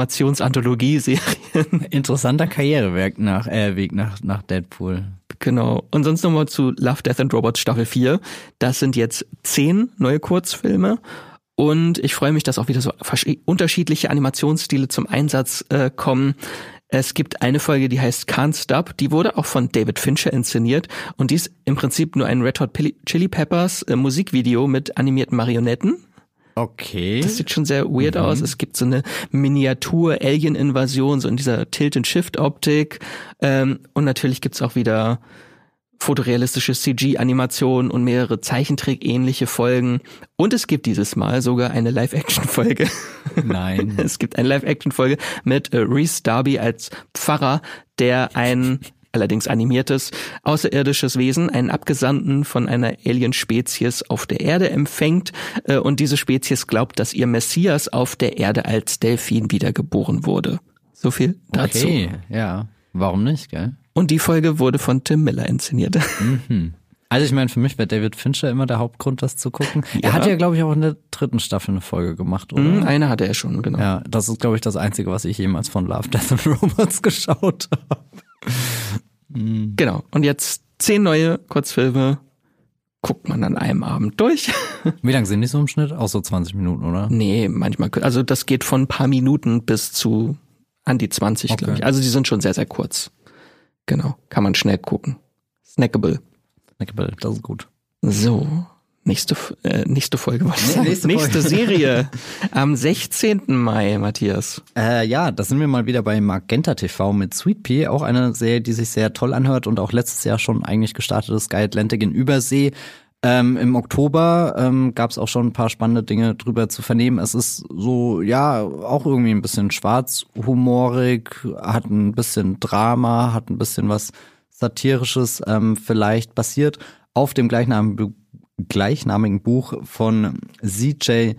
Animationsanthologie-Serien. Interessanter Karriereweg nach, äh, Weg nach, nach Deadpool. Genau. Und sonst nochmal zu Love, Death and Robots Staffel vier. Das sind jetzt zehn neue Kurzfilme. Und ich freue mich, dass auch wieder so unterschiedliche Animationsstile zum Einsatz äh, kommen. Es gibt eine Folge, die heißt Can't Stop. Die wurde auch von David Fincher inszeniert. Und die ist im Prinzip nur ein Red Hot Chili Peppers äh, Musikvideo mit animierten Marionetten. Okay. Das sieht schon sehr weird mhm. aus. Es gibt so eine Miniatur-Alien-Invasion, so in dieser Tilt-and-Shift-Optik. Ähm, und natürlich gibt's auch wieder fotorealistische C G-Animationen und mehrere Zeichentrick-ähnliche Folgen. Und es gibt dieses Mal sogar eine Live-Action-Folge. Nein. Es gibt eine Live-Action-Folge mit äh, Rhys Darby als Pfarrer, der ein allerdings animiertes, außerirdisches Wesen, einen Abgesandten von einer Alien-Spezies auf der Erde empfängt. Äh, und diese Spezies glaubt, dass ihr Messias auf der Erde als Delfin wiedergeboren wurde. So viel dazu. Okay, ja. Warum nicht, gell? Und die Folge wurde von Tim Miller inszeniert. Mhm. Also ich meine, für mich wäre David Fincher immer der Hauptgrund, das zu gucken. Ja. Er hat ja, glaube ich, auch in der dritten Staffel eine Folge gemacht, oder? Mm, eine hatte er schon, genau. Ja, das ist, glaube ich, das Einzige, was ich jemals von Love, Death and Robots geschaut habe. mm. Genau, und jetzt zehn neue Kurzfilme guckt man an einem Abend durch. Wie lang sind die so im Schnitt? Auch so zwanzig Minuten, oder? Nee, manchmal, also das geht von ein paar Minuten bis zu an die zwanzig, okay. glaube ich. Also die sind schon sehr, sehr kurz. Genau, kann man schnell gucken. Snackable. Snackable, das ist gut. So, nächste äh, nächste Folge wollte ich sagen. Nächste, nächste Serie am sechzehnten Mai, Matthias. Äh, ja, da sind wir mal wieder bei Magenta T V mit Sweet Pea, auch eine Serie, die sich sehr toll anhört und auch letztes Jahr schon eigentlich gestartet ist, Sky Atlantic in Übersee. Ähm, Im Oktober ähm, gab es auch schon ein paar spannende Dinge drüber zu vernehmen. Es ist so, ja, auch irgendwie ein bisschen schwarzhumorig, hat ein bisschen Drama, hat ein bisschen was Satirisches ähm, vielleicht basiert auf dem gleichnamigen, gleichnamigen Buch von C J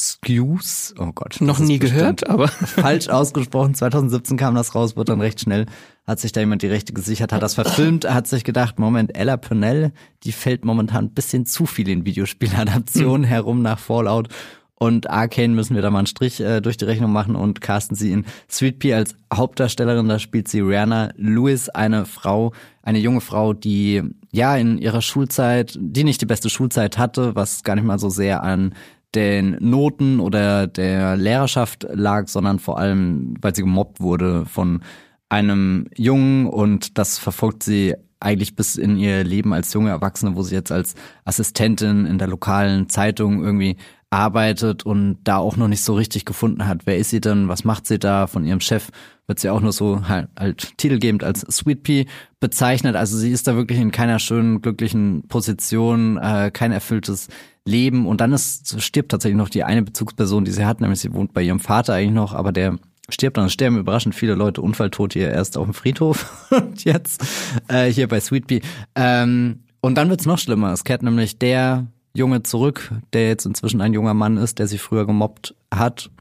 Skews. Oh Gott. Noch nie gehört, aber falsch ausgesprochen. zwanzig siebzehn kam das raus, wird dann recht schnell, hat sich da jemand die Rechte gesichert, hat das verfilmt, hat sich gedacht, Moment, Ella Purnell, die fällt momentan ein bisschen zu viel in Videospieladaptionen hm. herum nach Fallout. Und Arcane müssen wir da mal einen Strich äh, durch die Rechnung machen und casten sie in Sweet Pea als Hauptdarstellerin. Da spielt sie Rihanna Lewis, eine Frau, eine junge Frau, die ja in ihrer Schulzeit, die nicht die beste Schulzeit hatte, was gar nicht mal so sehr an den Noten oder der Lehrerschaft lag, sondern vor allem, weil sie gemobbt wurde von einem Jungen, und das verfolgt sie eigentlich bis in ihr Leben als junge Erwachsene, wo sie jetzt als Assistentin in der lokalen Zeitung irgendwie arbeitet und da auch noch nicht so richtig gefunden hat. Wer ist sie denn? Was macht sie da? Von ihrem Chef wird sie auch nur so halt, halt titelgebend als Sweet Pea bezeichnet. Also sie ist da wirklich in keiner schönen, glücklichen Position, äh, kein erfülltes Leben. Und dann ist, stirbt tatsächlich noch die eine Bezugsperson, die sie hat, nämlich sie wohnt bei ihrem Vater eigentlich noch, aber der stirbt dann. Es sterben überraschend viele Leute unfalltot hier erst auf dem Friedhof und jetzt äh, hier bei Sweet Pea. Ähm, und dann wird's noch schlimmer. Es kehrt nämlich der Junge zurück, der jetzt inzwischen ein junger Mann ist, der sie früher gemobbt hat.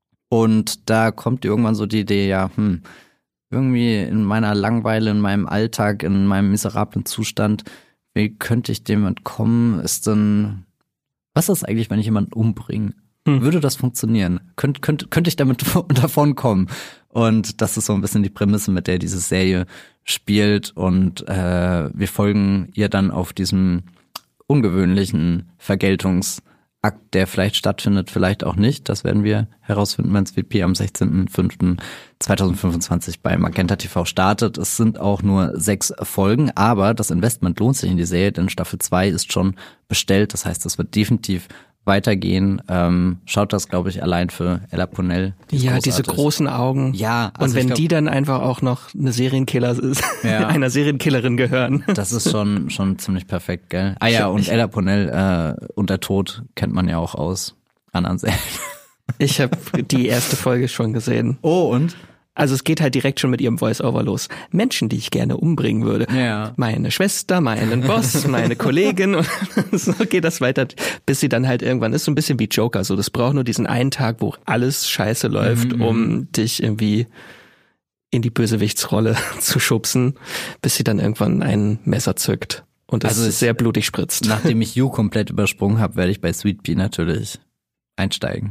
Und da kommt irgendwann so die Idee, ja, hm, irgendwie in meiner Langeweile, in meinem Alltag, in meinem miserablen Zustand, wie könnte ich dem entkommen? Ist denn, was ist eigentlich, wenn ich jemanden umbringe? Hm. Würde das funktionieren? Könnt, könnt, könnte ich damit davon kommen? Und das ist so ein bisschen die Prämisse, mit der diese Serie spielt. Und äh, wir folgen ihr dann auf diesem ungewöhnlichen Vergeltungsakt, der vielleicht stattfindet, vielleicht auch nicht. Das werden wir herausfinden, wenn Sweet Pea am sechzehnten fünften zweitausendfünfundzwanzig bei Magenta T V startet. Es sind auch nur sechs Folgen, aber das Investment lohnt sich in die Serie, denn Staffel zwei ist schon bestellt. Das heißt, es wird definitiv weitergehen. Ähm, schaut das, glaube ich, allein für Ella Purnell. Die ja, diese großen Augen. Ja. Also und wenn glaub, die dann einfach auch noch eine Serienkiller ist, ja, einer Serienkillerin gehören. Das ist schon schon ziemlich perfekt, gell? Ah ja, und Ella Purnell äh, und der Tod kennt man ja auch aus anderen Serien. Ich habe die erste Folge schon gesehen. Oh, und? Also es geht halt direkt schon mit ihrem Voice-Over los. Menschen, die ich gerne umbringen würde. Ja. Meine Schwester, meinen Boss, meine Kollegin. Und so geht das weiter, bis sie dann halt irgendwann ist. So ein bisschen wie Joker. So, das braucht nur diesen einen Tag, wo alles scheiße läuft, mhm. um dich irgendwie in die Bösewichtsrolle zu schubsen, bis sie dann irgendwann ein Messer zückt und das also sehr blutig spritzt. Nachdem ich You komplett übersprungen habe, werde ich bei Sweet Pea natürlich einsteigen.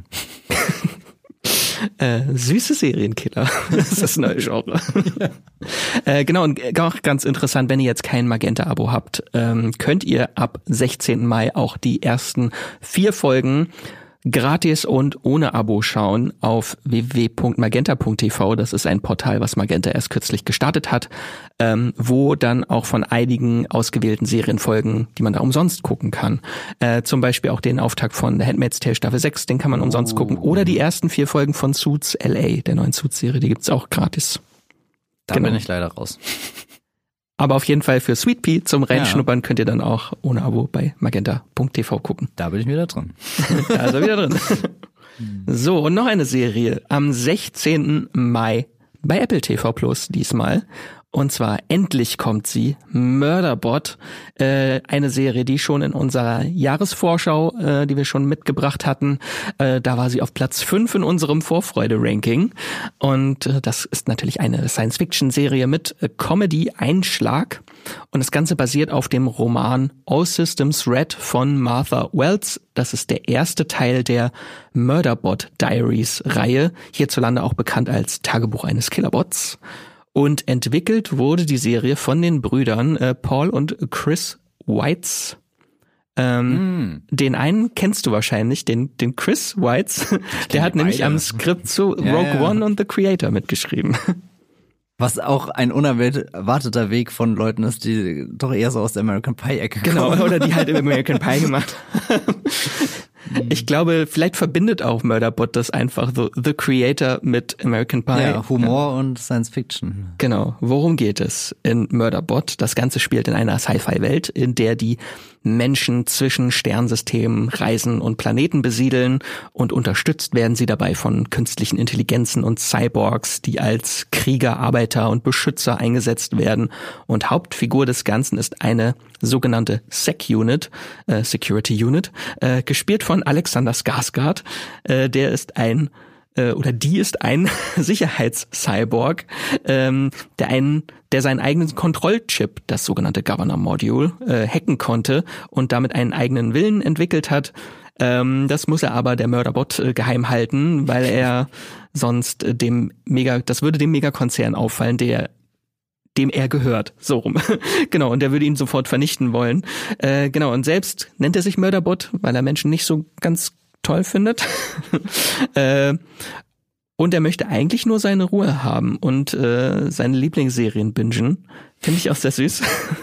Äh, süße Serienkiller. Das ist das neue Genre. Ja. Äh, genau, und auch ganz interessant, wenn ihr jetzt kein Magenta-Abo habt, ähm, könnt ihr ab sechzehnten Mai auch die ersten vier Folgen gratis und ohne Abo schauen auf w w w punkt magenta punkt t v. Das ist ein Portal, was Magenta erst kürzlich gestartet hat, ähm, wo dann auch von einigen ausgewählten Serienfolgen, die man da umsonst gucken kann. Äh, zum Beispiel auch den Auftakt von The Handmaid's Tale Staffel sechs, den kann man umsonst oh. gucken. Oder die ersten vier Folgen von Suits L A, der neuen Suits-Serie, die gibt's auch gratis. Da genau. bin ich leider raus. Aber auf jeden Fall für Sweet Pea zum Reinschnuppern ja. könnt ihr dann auch ohne Abo bei magenta punkt t v gucken. Da bin ich wieder drin. Da ist er wieder drin. So, und noch eine Serie am sechzehnten Mai bei Apple T V Plus diesmal. Und zwar endlich kommt sie, Murderbot, äh, eine Serie, die schon in unserer Jahresvorschau, äh, die wir schon mitgebracht hatten, äh, da war sie auf Platz fünf in unserem Vorfreude-Ranking. Und äh, das ist natürlich eine Science-Fiction-Serie mit äh, Comedy-Einschlag. Und das Ganze basiert auf dem Roman All Systems Red von Martha Wells. Das ist der erste Teil der Murderbot Diaries-Reihe, hierzulande auch bekannt als Tagebuch eines Killerbots. Und entwickelt wurde die Serie von den Brüdern äh, Paul und Chris Weitz. Ähm, mm. Den einen kennst du wahrscheinlich, den den Chris Weitz. Der hat nämlich am Skript zu ja, Rogue ja. One und The Creator mitgeschrieben. Was auch ein unerwarteter Weg von Leuten ist, die doch eher so aus der American Pie-Ecke kommen. Genau, oder die halt American Pie gemacht haben. Ich glaube, vielleicht verbindet auch Murderbot das einfach so The Creator mit American Pie. Ja, Humor ja. und Science Fiction. Genau. Worum geht es in Murderbot? Das Ganze spielt in einer Sci-Fi-Welt, in der die Menschen zwischen Sternsystemen reisen und Planeten besiedeln, und unterstützt werden sie dabei von künstlichen Intelligenzen und Cyborgs, die als Krieger, Arbeiter und Beschützer eingesetzt werden. Und Hauptfigur des Ganzen ist eine sogenannte Sec-Unit, äh, Security Unit, äh, gespielt von Alexander Skarsgård. Äh, der ist ein oder die ist ein Sicherheitscyborg, ähm, der einen, der seinen eigenen Kontrollchip, das sogenannte Governor Module, äh, hacken konnte und damit einen eigenen Willen entwickelt hat. Ähm, das muss er aber der Murderbot äh, geheim halten, weil er sonst äh, dem Mega, das würde dem Megakonzern auffallen, der dem er gehört, so rum. Genau, und der würde ihn sofort vernichten wollen. Äh, genau, und selbst nennt er sich Murderbot, weil er Menschen nicht so ganz toll findet. äh, und er möchte eigentlich nur seine Ruhe haben und äh, seine Lieblingsserien bingen. Finde ich auch sehr süß.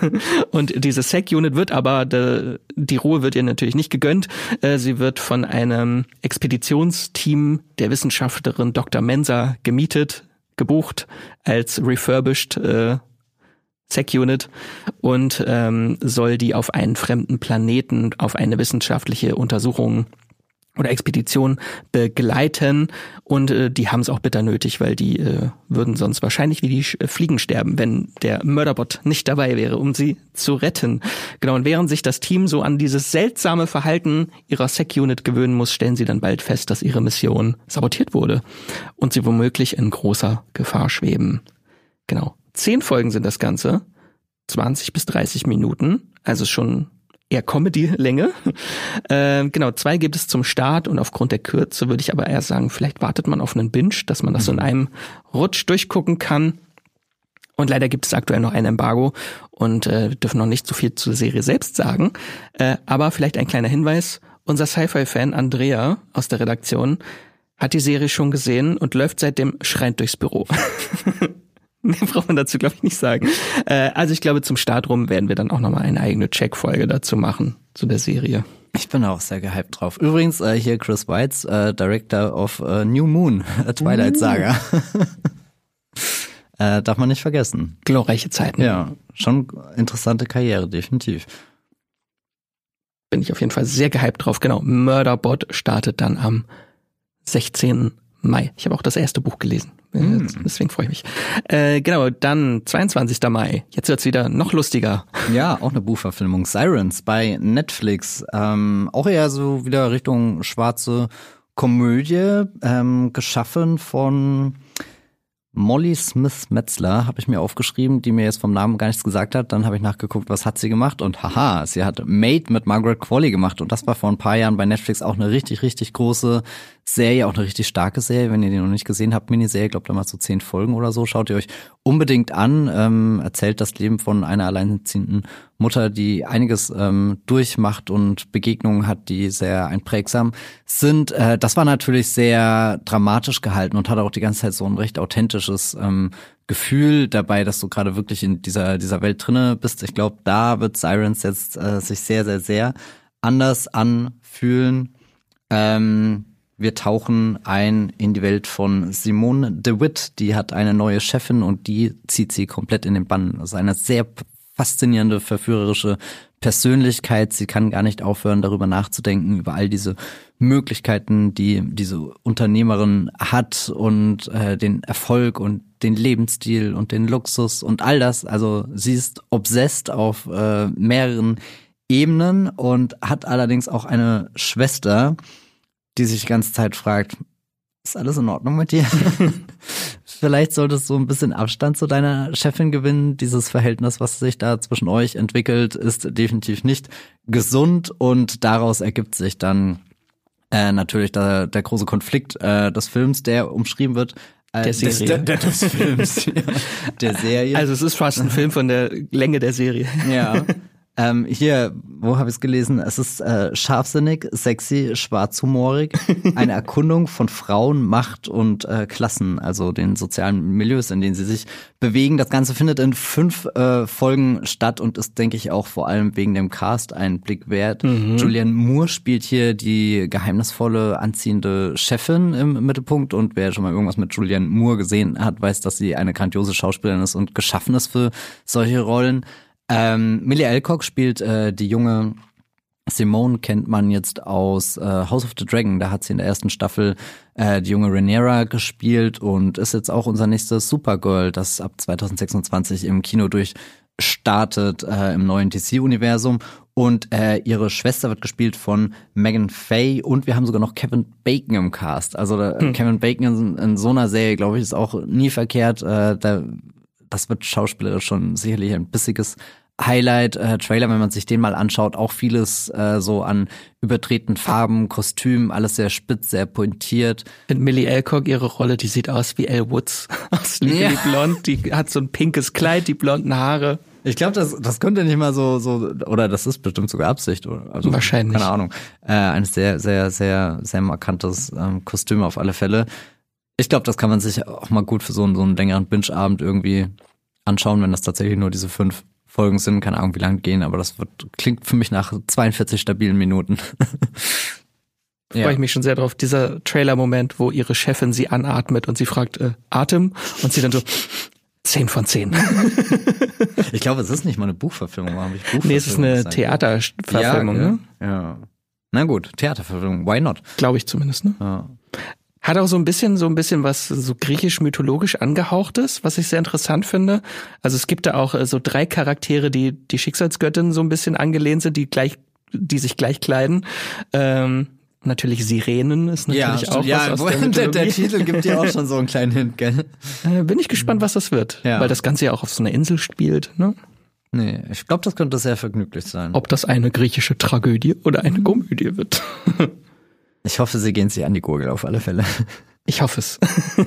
Und diese Sec-Unit wird aber, de, die Ruhe wird ihr natürlich nicht gegönnt. Äh, sie wird von einem Expeditionsteam der Wissenschaftlerin Doktor Mensa gemietet, gebucht als refurbished äh, Sec-Unit und ähm, soll die auf einen fremden Planeten, auf eine wissenschaftliche Untersuchung oder Expedition begleiten, und äh, die haben es auch bitter nötig, weil die äh, würden sonst wahrscheinlich wie die äh, Fliegen sterben, wenn der Murderbot nicht dabei wäre, um sie zu retten. Genau, und während sich das Team so an dieses seltsame Verhalten ihrer Sec-Unit gewöhnen muss, stellen sie dann bald fest, dass ihre Mission sabotiert wurde und sie womöglich in großer Gefahr schweben. Genau, zehn Folgen sind das Ganze, zwanzig bis dreißig Minuten, also schon eher Comedy-Länge. Äh, genau, zwei gibt es zum Start, und aufgrund der Kürze würde ich aber eher sagen, vielleicht wartet man auf einen Binge, dass man das so in einem Rutsch durchgucken kann. Und leider gibt es aktuell noch ein Embargo und äh, wir dürfen noch nicht so viel zur Serie selbst sagen. Äh, aber vielleicht ein kleiner Hinweis: Unser Sci-Fi-Fan Andrea aus der Redaktion hat die Serie schon gesehen und läuft seitdem schreiend durchs Büro. Mehr braucht man dazu, glaube ich, nicht sagen. Äh, also ich glaube, zum Start rum werden wir dann auch nochmal eine eigene Check-Folge dazu machen, zu der Serie. Ich bin auch sehr gehypt drauf. Übrigens, äh, hier Chris Weitz, äh, Director of äh, New Moon, a Twilight Saga. äh, darf man nicht vergessen. Glorreiche Zeiten. Ja, schon interessante Karriere, definitiv. Bin ich auf jeden Fall sehr gehypt drauf. Genau, Murderbot startet dann am sechzehnten Mai. Ich habe auch das erste Buch gelesen. Mm. Deswegen freue ich mich. Äh, genau, dann zweiundzwanzigsten Mai. Jetzt wird's wieder noch lustiger. Ja, auch eine Buchverfilmung. Sirens bei Netflix. Ähm, auch eher so wieder Richtung schwarze Komödie. Ähm, geschaffen von Molly Smith-Metzler, habe ich mir aufgeschrieben, die mir jetzt vom Namen gar nichts gesagt hat. Dann habe ich nachgeguckt, was hat sie gemacht, und haha, sie hat Made mit Margaret Qualley gemacht, und das war vor ein paar Jahren bei Netflix auch eine richtig, richtig große Serie, auch eine richtig starke Serie. Wenn ihr die noch nicht gesehen habt, Miniserie, glaubt damals so zehn Folgen oder so, schaut ihr euch unbedingt an. Ähm, erzählt das Leben von einer alleinerziehenden Mutter, die einiges ähm, durchmacht und Begegnungen hat, die sehr einprägsam sind. Äh, das war natürlich sehr dramatisch gehalten und hat auch die ganze Zeit so ein recht authentisches ähm, Gefühl dabei, dass du gerade wirklich in dieser dieser Welt drinne bist. Ich glaube, da wird Sirens jetzt äh, sich sehr, sehr, sehr anders anfühlen. Ähm, wir tauchen ein in die Welt von Simone DeWitt. Die hat eine neue Chefin und die zieht sie komplett in den Bann. Das ist eine sehr faszinierende, verführerische Persönlichkeit. Sie kann gar nicht aufhören, darüber nachzudenken, über all diese Möglichkeiten, die diese Unternehmerin hat und äh, den Erfolg und den Lebensstil und den Luxus und all das. Also sie ist obsessed auf äh, mehreren Ebenen und hat allerdings auch eine Schwester, die sich die ganze Zeit fragt, ist alles in Ordnung mit dir? Vielleicht solltest du ein bisschen Abstand zu deiner Chefin gewinnen. Dieses Verhältnis, was sich da zwischen euch entwickelt, ist definitiv nicht gesund und daraus ergibt sich dann äh, natürlich der, der große Konflikt äh, des Films, der umschrieben wird. Äh, der Serie. Des, der, des Films, ja. Der Serie. Also es ist fast ein Film von der Länge der Serie. Ja. Ähm, hier, wo habe ich es gelesen? Es ist äh, scharfsinnig, sexy, schwarzhumorig. Eine Erkundung von Frauen, Macht und äh, Klassen, also den sozialen Milieus, in denen sie sich bewegen. Das Ganze findet in fünf äh, Folgen statt und ist, denke ich, auch vor allem wegen dem Cast ein Blick wert. Mhm. Julianne Moore spielt hier die geheimnisvolle, anziehende Chefin im Mittelpunkt und wer schon mal irgendwas mit Julianne Moore gesehen hat, weiß, dass sie eine grandiose Schauspielerin ist und geschaffen ist für solche Rollen. Ähm, Millie Alcock spielt äh, die junge Simone, kennt man jetzt aus äh, House of the Dragon. Da hat sie in der ersten Staffel äh, die junge Rhaenyra gespielt und ist jetzt auch unser nächstes Supergirl, das ab zwanzig sechsundzwanzig im Kino durchstartet äh, im neuen D C-Universum. Und äh, ihre Schwester wird gespielt von Megan Faye und wir haben sogar noch Kevin Bacon im Cast. Also äh, hm. Kevin Bacon in, in so einer Serie, glaube ich, ist auch nie verkehrt. Äh, da Das wird schauspielerisch schon sicherlich ein bissiges Highlight. Äh, Trailer, wenn man sich den mal anschaut, auch vieles äh, so an überdrehten Farben, Kostümen, alles sehr spitz, sehr pointiert. Und Millie Alcock, ihre Rolle, die sieht aus wie Elle Woods aus Legally ja. Blonde. Die hat so ein pinkes Kleid, die blonden Haare. Ich glaube, das das könnte nicht mal so so oder das ist bestimmt sogar Absicht oder also wahrscheinlich. Keine Ahnung. Äh, ein sehr sehr sehr sehr markantes ähm, Kostüm auf alle Fälle. Ich glaube, das kann man sich auch mal gut für so einen, so einen längeren Binge-Abend irgendwie anschauen, wenn das tatsächlich nur diese fünf Folgen sind. Keine Ahnung, wie lang gehen, aber das wird, klingt für mich nach zweiundvierzig stabilen Minuten. Freue ja. ich mich schon sehr drauf. Dieser Trailer-Moment, wo ihre Chefin sie anatmet und sie fragt, äh, Atem? Und sie dann so, zehn von zehn. Ich glaube, es ist nicht mal eine Buchverfilmung. Habe ich Buchverfilmung nee, es ist eine Theaterverfilmung. Ja, ne? ja. Na gut, Theaterverfilmung, why not? Glaube ich zumindest, ne? Ja. Hat auch so ein bisschen, so ein bisschen was so griechisch-mythologisch angehauchtes, was ich sehr interessant finde. Also es gibt da auch so drei Charaktere, die die Schicksalsgöttin so ein bisschen angelehnt sind, die gleich, die sich gleich kleiden. Ähm, natürlich Sirenen ist natürlich ja, auch ja, was aus der der, Mythologie. Der Titel gibt ja auch schon so einen kleinen Hint, gell? Äh, bin ich gespannt, was das wird, ja. weil das Ganze ja auch auf so einer Insel spielt, ne? Nee, ich glaube, das könnte sehr vergnüglich sein. Ob das eine griechische Tragödie oder eine Komödie wird. Ich hoffe, sie gehen sich an die Gurgel auf alle Fälle. Ich hoffe es.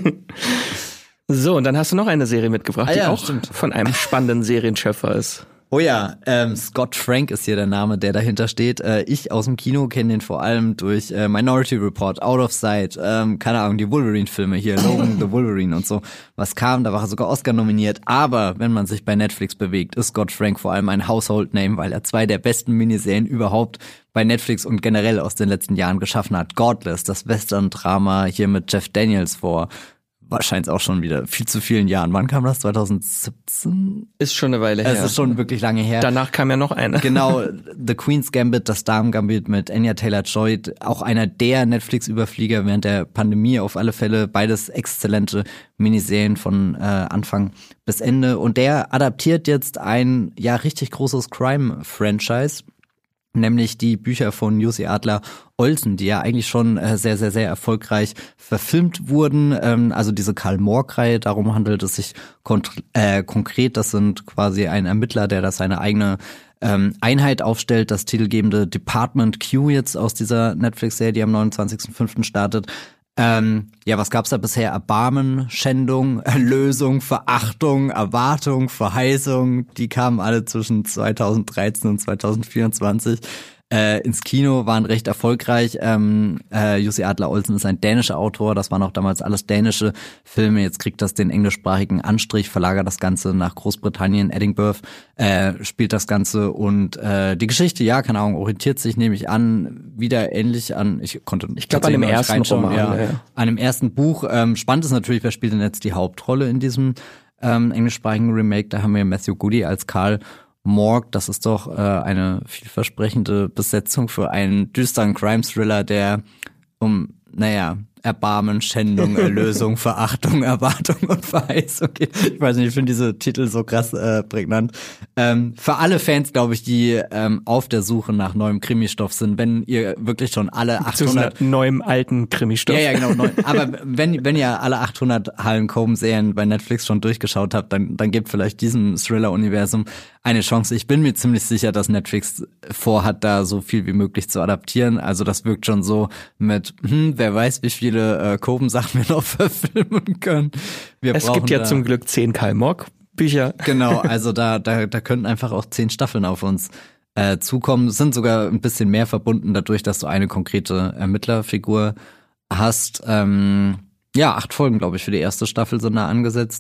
So, und dann hast du noch eine Serie mitgebracht, ah, die ja, auch stimmt. von einem spannenden Serienschöpfer ist. Oh ja, ähm, Scott Frank ist hier der Name, der dahinter steht. Äh, ich aus dem Kino kenne den vor allem durch äh, Minority Report, Out of Sight, ähm, keine Ahnung, die Wolverine-Filme hier, Logan the Wolverine und so. Was kam, da war er sogar Oscar nominiert. Aber wenn man sich bei Netflix bewegt, ist Scott Frank vor allem ein Household Name, weil er zwei der besten Miniserien überhaupt bei Netflix und generell aus den letzten Jahren geschaffen hat. Godless, das Western-Drama hier mit Jeff Daniels vor wahrscheinlich auch schon wieder viel zu vielen Jahren. Wann kam das? zwanzig siebzehn? Ist schon eine Weile her. Es ist schon wirklich lange her. Danach kam ja noch eine. Genau, The Queen's Gambit, das Damen-Gambit mit Anya Taylor-Joy, auch einer der Netflix-Überflieger während der Pandemie auf alle Fälle. Beides exzellente Miniserien von äh, Anfang bis Ende. Und der adaptiert jetzt ein ja richtig großes Crime-Franchise, nämlich die Bücher von Jussi Adler-Olsen, die ja eigentlich schon äh, sehr, sehr, sehr erfolgreich verfilmt wurden. Ähm, also diese Karl-Morg-Reihe, darum handelt es sich kont- äh, konkret. Das sind quasi ein Ermittler, der da seine eigene ähm, Einheit aufstellt. Das titelgebende Department Q jetzt aus dieser Netflix-Serie, die am neunundzwanzigsten fünften startet. Ähm, ja, was gab's da bisher? Erbarmen, Schändung, Erlösung, Verachtung, Erwartung, Verheißung, die kamen alle zwischen zweitausenddreizehn und zweitausendvierundzwanzig äh, ins Kino, waren recht erfolgreich. Ähm, äh, Jussi Adler-Olsen ist ein dänischer Autor, das waren auch damals alles dänische Filme, jetzt kriegt das den englischsprachigen Anstrich, verlagert das Ganze nach Großbritannien, Edinburgh, äh, spielt das Ganze und äh, die Geschichte, ja, keine Ahnung, orientiert sich, nehme ich an, wieder ähnlich an, ich konnte ich glaube an dem ersten Roman, ja, ja. an dem ersten Buch. Ähm, spannend ist natürlich, wer spielt denn jetzt die Hauptrolle in diesem ähm, englischsprachigen Remake, da haben wir Matthew Goody als Karl Morgue, das ist doch äh, eine vielversprechende Besetzung für einen düsteren Crime-Thriller, der um, naja, Erbarmen, Schändung, Erlösung, Verachtung, Erwartung und Verheißung geht. Ich weiß nicht, ich finde diese Titel so krass äh, prägnant. Ähm, für alle Fans, glaube ich, die ähm, auf der Suche nach neuem Krimistoff sind, wenn ihr wirklich schon alle achthundert... Zu neuem alten Krimistoff. Ja, ja, genau. Neu, aber wenn wenn ihr alle achthundert Harlan Coben-Serien bei Netflix schon durchgeschaut habt, dann dann gebt vielleicht diesem Thriller-Universum eine Chance. Ich bin mir ziemlich sicher, dass Netflix vorhat, da so viel wie möglich zu adaptieren. Also das wirkt schon so mit, hm, wer weiß, wie viele äh, Coben-Sachen wir noch verfilmen können. Wir es gibt ja zum Glück zehn Karl Morg-Bücher. Genau, also da da da könnten einfach auch zehn Staffeln auf uns äh, zukommen. Sind sogar ein bisschen mehr verbunden dadurch, dass du eine konkrete Ermittlerfigur hast. Ähm, ja, acht Folgen, glaube ich, für die erste Staffel sind da angesetzt.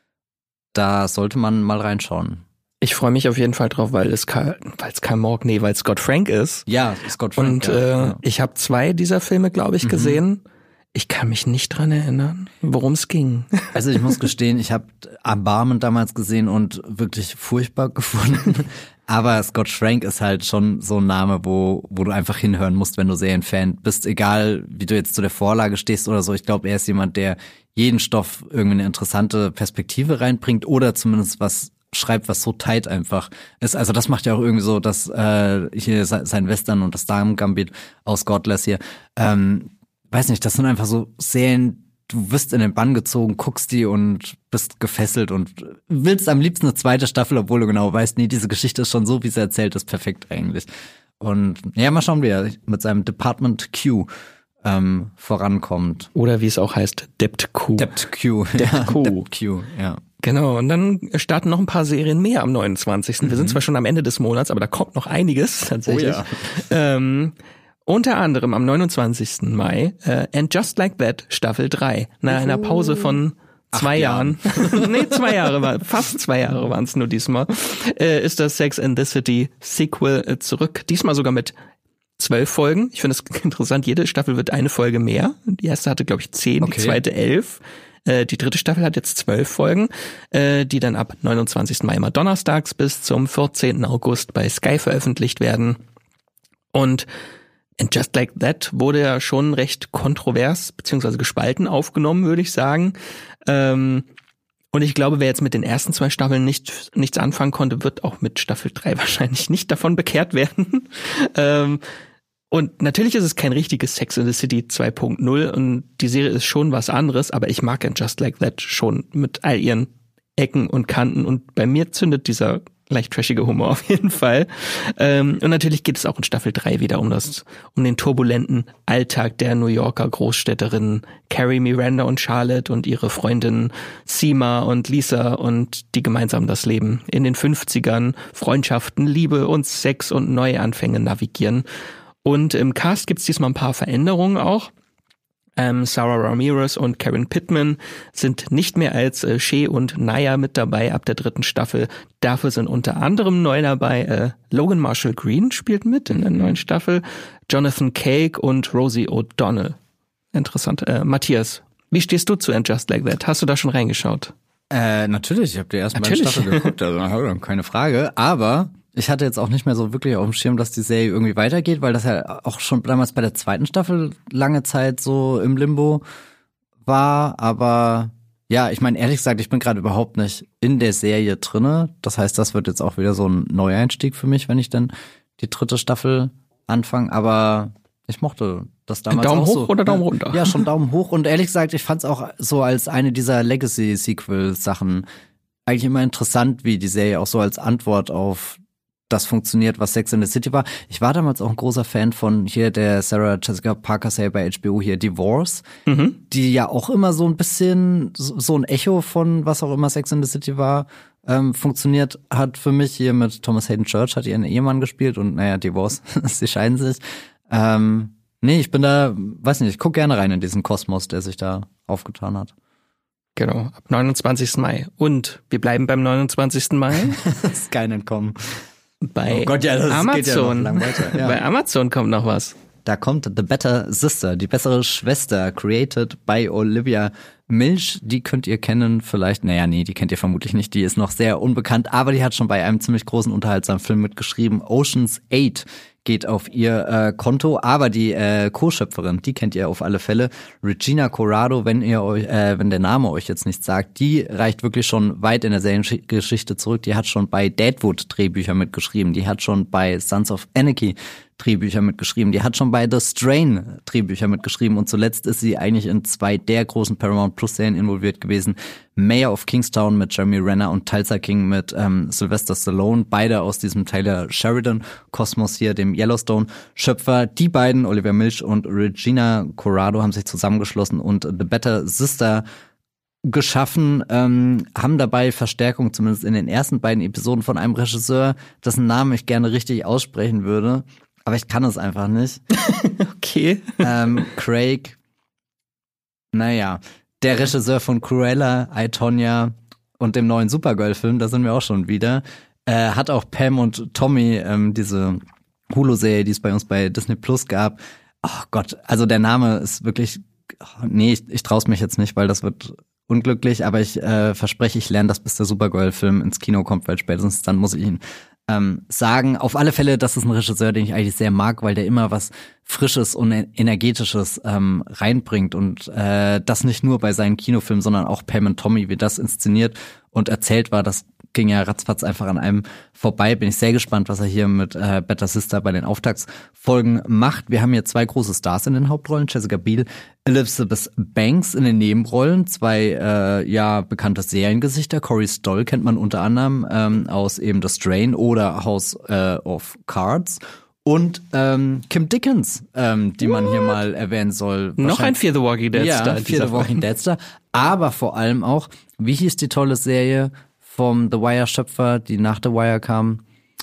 Da sollte man mal reinschauen. Ich freue mich auf jeden Fall drauf, weil es Karl, weil es Karl Morg, nee, weil es Scott Frank ist. Ja, Scott Frank. Und ja, äh, ja. ich habe zwei dieser Filme, glaube ich, mhm. gesehen. Ich kann mich nicht dran erinnern, worum es ging. Also ich muss gestehen, ich habe Erbarmen damals gesehen und wirklich furchtbar gefunden. Aber Scott Frank ist halt schon so ein Name, wo wo du einfach hinhören musst, wenn du Serienfan bist. Egal, wie du jetzt zu der Vorlage stehst oder so. Ich glaube, er ist jemand, der jeden Stoff irgendwie eine interessante Perspektive reinbringt oder zumindest was schreibt, was so tight einfach ist. Also das macht ja auch irgendwie so, dass äh, hier sein Western und das Damen-Gambit aus Godless hier, ähm, weiß nicht, das sind einfach so Serien, du wirst in den Bann gezogen, guckst die und bist gefesselt und willst am liebsten eine zweite Staffel, obwohl du genau weißt, nee, diese Geschichte ist schon so, wie sie erzählt ist, perfekt eigentlich. Und ja, mal schauen, wie er mit seinem Department Q ähm, vorankommt. Oder wie es auch heißt, Dept Q. Dept Q. Dept ja, Q. Dept Q, ja. Genau, und dann starten noch ein paar Serien mehr am neunundzwanzigsten. Wir mhm. sind zwar schon am Ende des Monats, aber da kommt noch einiges tatsächlich. Oh ja. ähm, unter anderem am neunundzwanzigsten Mai äh, And Just Like That Staffel drei. Nach einer Pause von zwei Jahren. Jahren. nee, zwei Jahre war, fast zwei Jahre waren es nur diesmal. Äh, ist das Sex and the City Sequel äh, zurück. Diesmal sogar mit zwölf Folgen. Ich finde es interessant, jede Staffel wird eine Folge mehr. Die erste hatte, glaube ich, zehn, okay. Die zweite elf. Die dritte Staffel hat jetzt zwölf Folgen, die dann ab neunundzwanzigsten Mai immer donnerstags bis zum vierzehnten August bei Sky veröffentlicht werden. Und And Just Like That wurde ja schon recht kontrovers beziehungsweise gespalten aufgenommen, würde ich sagen. Und ich glaube, wer jetzt mit den ersten zwei Staffeln nicht nichts anfangen konnte, wird auch mit Staffel drei wahrscheinlich nicht davon bekehrt werden. Und natürlich ist es kein richtiges Sex in the City zwei Punkt null und die Serie ist schon was anderes, aber ich mag And Just Like That schon mit all ihren Ecken und Kanten und bei mir zündet dieser leicht trashige Humor auf jeden Fall. Und natürlich geht es auch in Staffel drei wieder um das, um den turbulenten Alltag der New Yorker Großstädterinnen Carrie, Miranda und Charlotte und ihre Freundinnen Seema und Lisa und die gemeinsam das Leben in den fünfzigern, Freundschaften, Liebe und Sex und Neuanfänge navigieren. Und im Cast gibt's diesmal ein paar Veränderungen auch. Ähm, Sarah Ramirez und Karen Pittman sind nicht mehr als äh, Shea und Naya mit dabei ab der dritten Staffel. Dafür sind unter anderem neu dabei äh, Logan Marshall Green spielt mit in der neuen Staffel, Jonathan Cake und Rosie O'Donnell. Interessant. Äh, Matthias, wie stehst du zu And Just Like That? Hast du da schon reingeschaut? Äh, natürlich. Ich habe die erste beiden Staffel geguckt, also keine Frage. Aber ich hatte jetzt auch nicht mehr so wirklich auf dem Schirm, dass die Serie irgendwie weitergeht, weil das ja auch schon damals bei der zweiten Staffel lange Zeit so im Limbo war. Aber ja, ich meine, ehrlich gesagt, ich bin gerade überhaupt nicht in der Serie drinne. Das heißt, das wird jetzt auch wieder so ein Neueinstieg für mich, wenn ich dann die dritte Staffel anfange. Aber ich mochte das damals Daumen auch hoch so. oder Daumen runter? Ja, schon Daumen hoch. Und ehrlich gesagt, ich fand es auch so als eine dieser Legacy-Sequel-Sachen eigentlich immer interessant, wie die Serie auch so als Antwort auf das funktioniert, was Sex in the City war. Ich war damals auch ein großer Fan von hier der Sarah Jessica Parker Serie bei H B O hier, Divorce, mhm. die ja auch immer so ein bisschen so ein Echo von was auch immer Sex in the City war, ähm, funktioniert hat für mich. Hier mit Thomas Hayden Church hat ihren Ehemann gespielt und naja, Divorce, sie scheiden sich. Ähm, nee, ich bin da, weiß nicht, ich guck gerne rein in diesen Kosmos, der sich da aufgetan hat. Genau, ab neunundzwanzigsten Mai. Und wir bleiben beim neunundzwanzigsten Mai. Das ist kein Entkommen. Bei oh Gott, ja, das Amazon. Geht ja noch lang weiter. Ja. Bei Amazon kommt noch was. Da kommt The Better Sister, die bessere Schwester, created by Olivia Milch, die könnt ihr kennen vielleicht, naja, nee, die kennt ihr vermutlich nicht, die ist noch sehr unbekannt, aber die hat schon bei einem ziemlich großen unterhaltsamen Film mitgeschrieben. Ocean's Eight geht auf ihr äh, Konto, aber die äh, Co-Schöpferin, die kennt ihr auf alle Fälle, Regina Corrado, wenn ihr euch, äh, wenn der Name euch jetzt nichts sagt, die reicht wirklich schon weit in der Seriengeschichte zurück. Die hat schon bei Deadwood Drehbücher mitgeschrieben, die hat schon bei Sons of Anarchy Drehbücher mitgeschrieben, die hat schon bei The Strain Drehbücher mitgeschrieben und zuletzt ist sie eigentlich in zwei der großen Paramount Plus Serien involviert gewesen. Mayor of Kingstown mit Jeremy Renner und Tulsa King mit ähm, Sylvester Stallone, beide aus diesem Taylor Sheridan Kosmos hier, dem Yellowstone Schöpfer. Die beiden, Olivia Milch und Regina Corrado, haben sich zusammengeschlossen und The Better Sister geschaffen, ähm, haben dabei Verstärkung, zumindest in den ersten beiden Episoden, von einem Regisseur, dessen Namen ich gerne richtig aussprechen würde. Aber ich kann es einfach nicht. Okay. Ähm, Craig, naja, der Regisseur von Cruella, I, Tonya und dem neuen Supergirl-Film, da sind wir auch schon wieder, äh, hat auch Pam und Tommy, ähm, diese Hulu-Serie, die es bei uns bei Disney Plus gab. Oh Gott, also der Name ist wirklich, oh, nee, ich, ich traue es mich jetzt nicht, weil das wird unglücklich, aber ich äh, verspreche, ich lerne das, bis der Supergirl-Film ins Kino kommt, weil spätestens dann muss ich ihn Ähm, sagen. Auf alle Fälle, das ist ein Regisseur, den ich eigentlich sehr mag, weil der immer was Frisches und Energetisches ähm, reinbringt und äh, das nicht nur bei seinen Kinofilmen, sondern auch Pam und Tommy, wie das inszeniert und erzählt war, das ging ja ratzfatz einfach an einem vorbei. Bin ich sehr gespannt, was er hier mit äh, Better Sister bei den Auftaktsfolgen macht. Wir haben hier zwei große Stars in den Hauptrollen, Jessica Biel, Elizabeth Banks in den Nebenrollen, zwei äh, ja bekannte Seriengesichter. Corey Stoll kennt man unter anderem ähm, aus eben The Strain oder House äh, of Cards. Und ähm, Kim Dickens, ähm, die What? man hier mal erwähnen soll. Noch ein Fear the Walking Dead ja, Star. Fear the Walking Dead Star. Aber vor allem auch, wie hieß die tolle Serie vom The Wire-Schöpfer, die nach The Wire kam,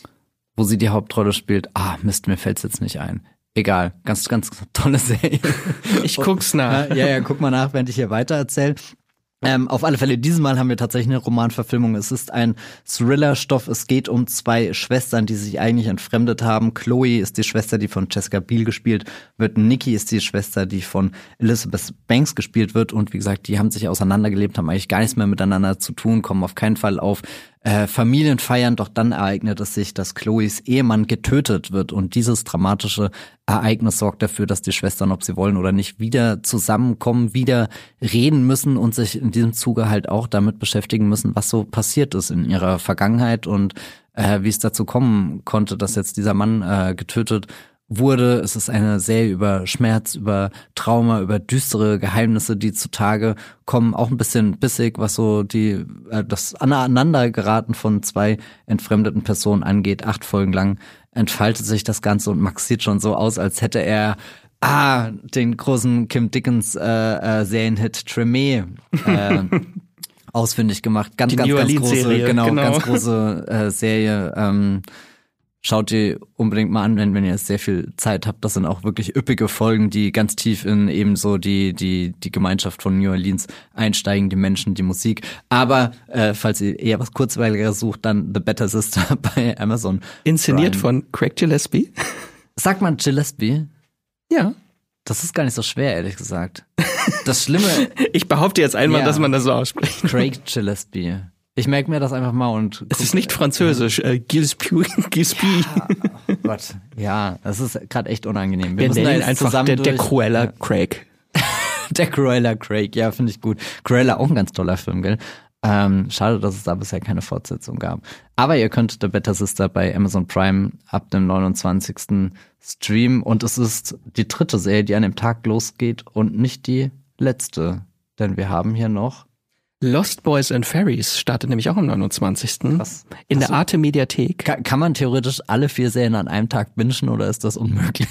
wo sie die Hauptrolle spielt? Ah, Mist, mir fällt's jetzt nicht ein. Egal, ganz, ganz tolle Serie. Ich guck's nach. Ja, ja, guck mal nach, während ich hier weiter erzähle. Ähm, auf alle Fälle, dieses Mal haben wir tatsächlich eine Romanverfilmung. Es ist ein Thriller-Stoff. Es geht um zwei Schwestern, die sich eigentlich entfremdet haben. Chloe ist die Schwester, die von Jessica Biel gespielt wird. Nikki ist die Schwester, die von Elizabeth Banks gespielt wird. Und wie gesagt, die haben sich auseinandergelebt, haben eigentlich gar nichts mehr miteinander zu tun, kommen auf keinen Fall auf äh, Familienfeiern. Doch dann ereignet es sich, dass Chloes Ehemann getötet wird. Und dieses dramatische Ereignis sorgt dafür, dass die Schwestern, ob sie wollen oder nicht, wieder zusammenkommen, wieder reden müssen und sich in diesem Zuge halt auch damit beschäftigen müssen, was so passiert ist in ihrer Vergangenheit und äh, wie es dazu kommen konnte, dass jetzt dieser Mann äh, getötet wurde. Es ist eine Serie über Schmerz, über Trauma, über düstere Geheimnisse, die zutage kommen. Auch ein bisschen bissig, was so die äh, das Aneinandergeraten von zwei entfremdeten Personen angeht. Acht Folgen lang entfaltet sich das Ganze und Max sieht schon so aus, als hätte er ah den großen Kim Dickens äh, äh, Serienhit Treme äh, ausfindig gemacht. Ganz, die ganz, New ganz Orleans große, Serie, genau, genau, ganz große äh, Serie. Ähm, Schaut ihr unbedingt mal an, wenn, wenn ihr sehr viel Zeit habt. Das sind auch wirklich üppige Folgen, die ganz tief in eben so die die die Gemeinschaft von New Orleans einsteigen, die Menschen, die Musik. Aber äh, falls ihr eher was Kurzweiligeres sucht, dann The Better Sister bei Amazon. Inszeniert Prime. von Craig Gillespie. Sagt man Gillespie? Ja. Das ist gar nicht so schwer, ehrlich gesagt. Das Schlimme... Ich behaupte jetzt einmal, ja, dass man das so ausspricht. Craig Gillespie. Ich merke mir das einfach mal und... Es ist nicht französisch. Äh, Gillespie. Gillespie. Ja, oh Gott. Ja, das ist gerade echt unangenehm. Wir nennen ihn einfach der, der Cruella Craig. Der Cruella Craig, ja, finde ich gut. Cruella auch ein ganz toller Film, gell? Ähm, schade, dass es da bisher keine Fortsetzung gab. Aber ihr könnt The Better Sister bei Amazon Prime ab dem neunundzwanzigsten streamen und es ist die dritte Serie, die an dem Tag losgeht und nicht die letzte. Denn wir haben hier noch Lost Boys and Fairies startet nämlich auch am neunundzwanzigsten Was? in Achso. der Arte Mediathek. Kann, kann man theoretisch alle vier Serien an einem Tag bingen oder ist das unmöglich?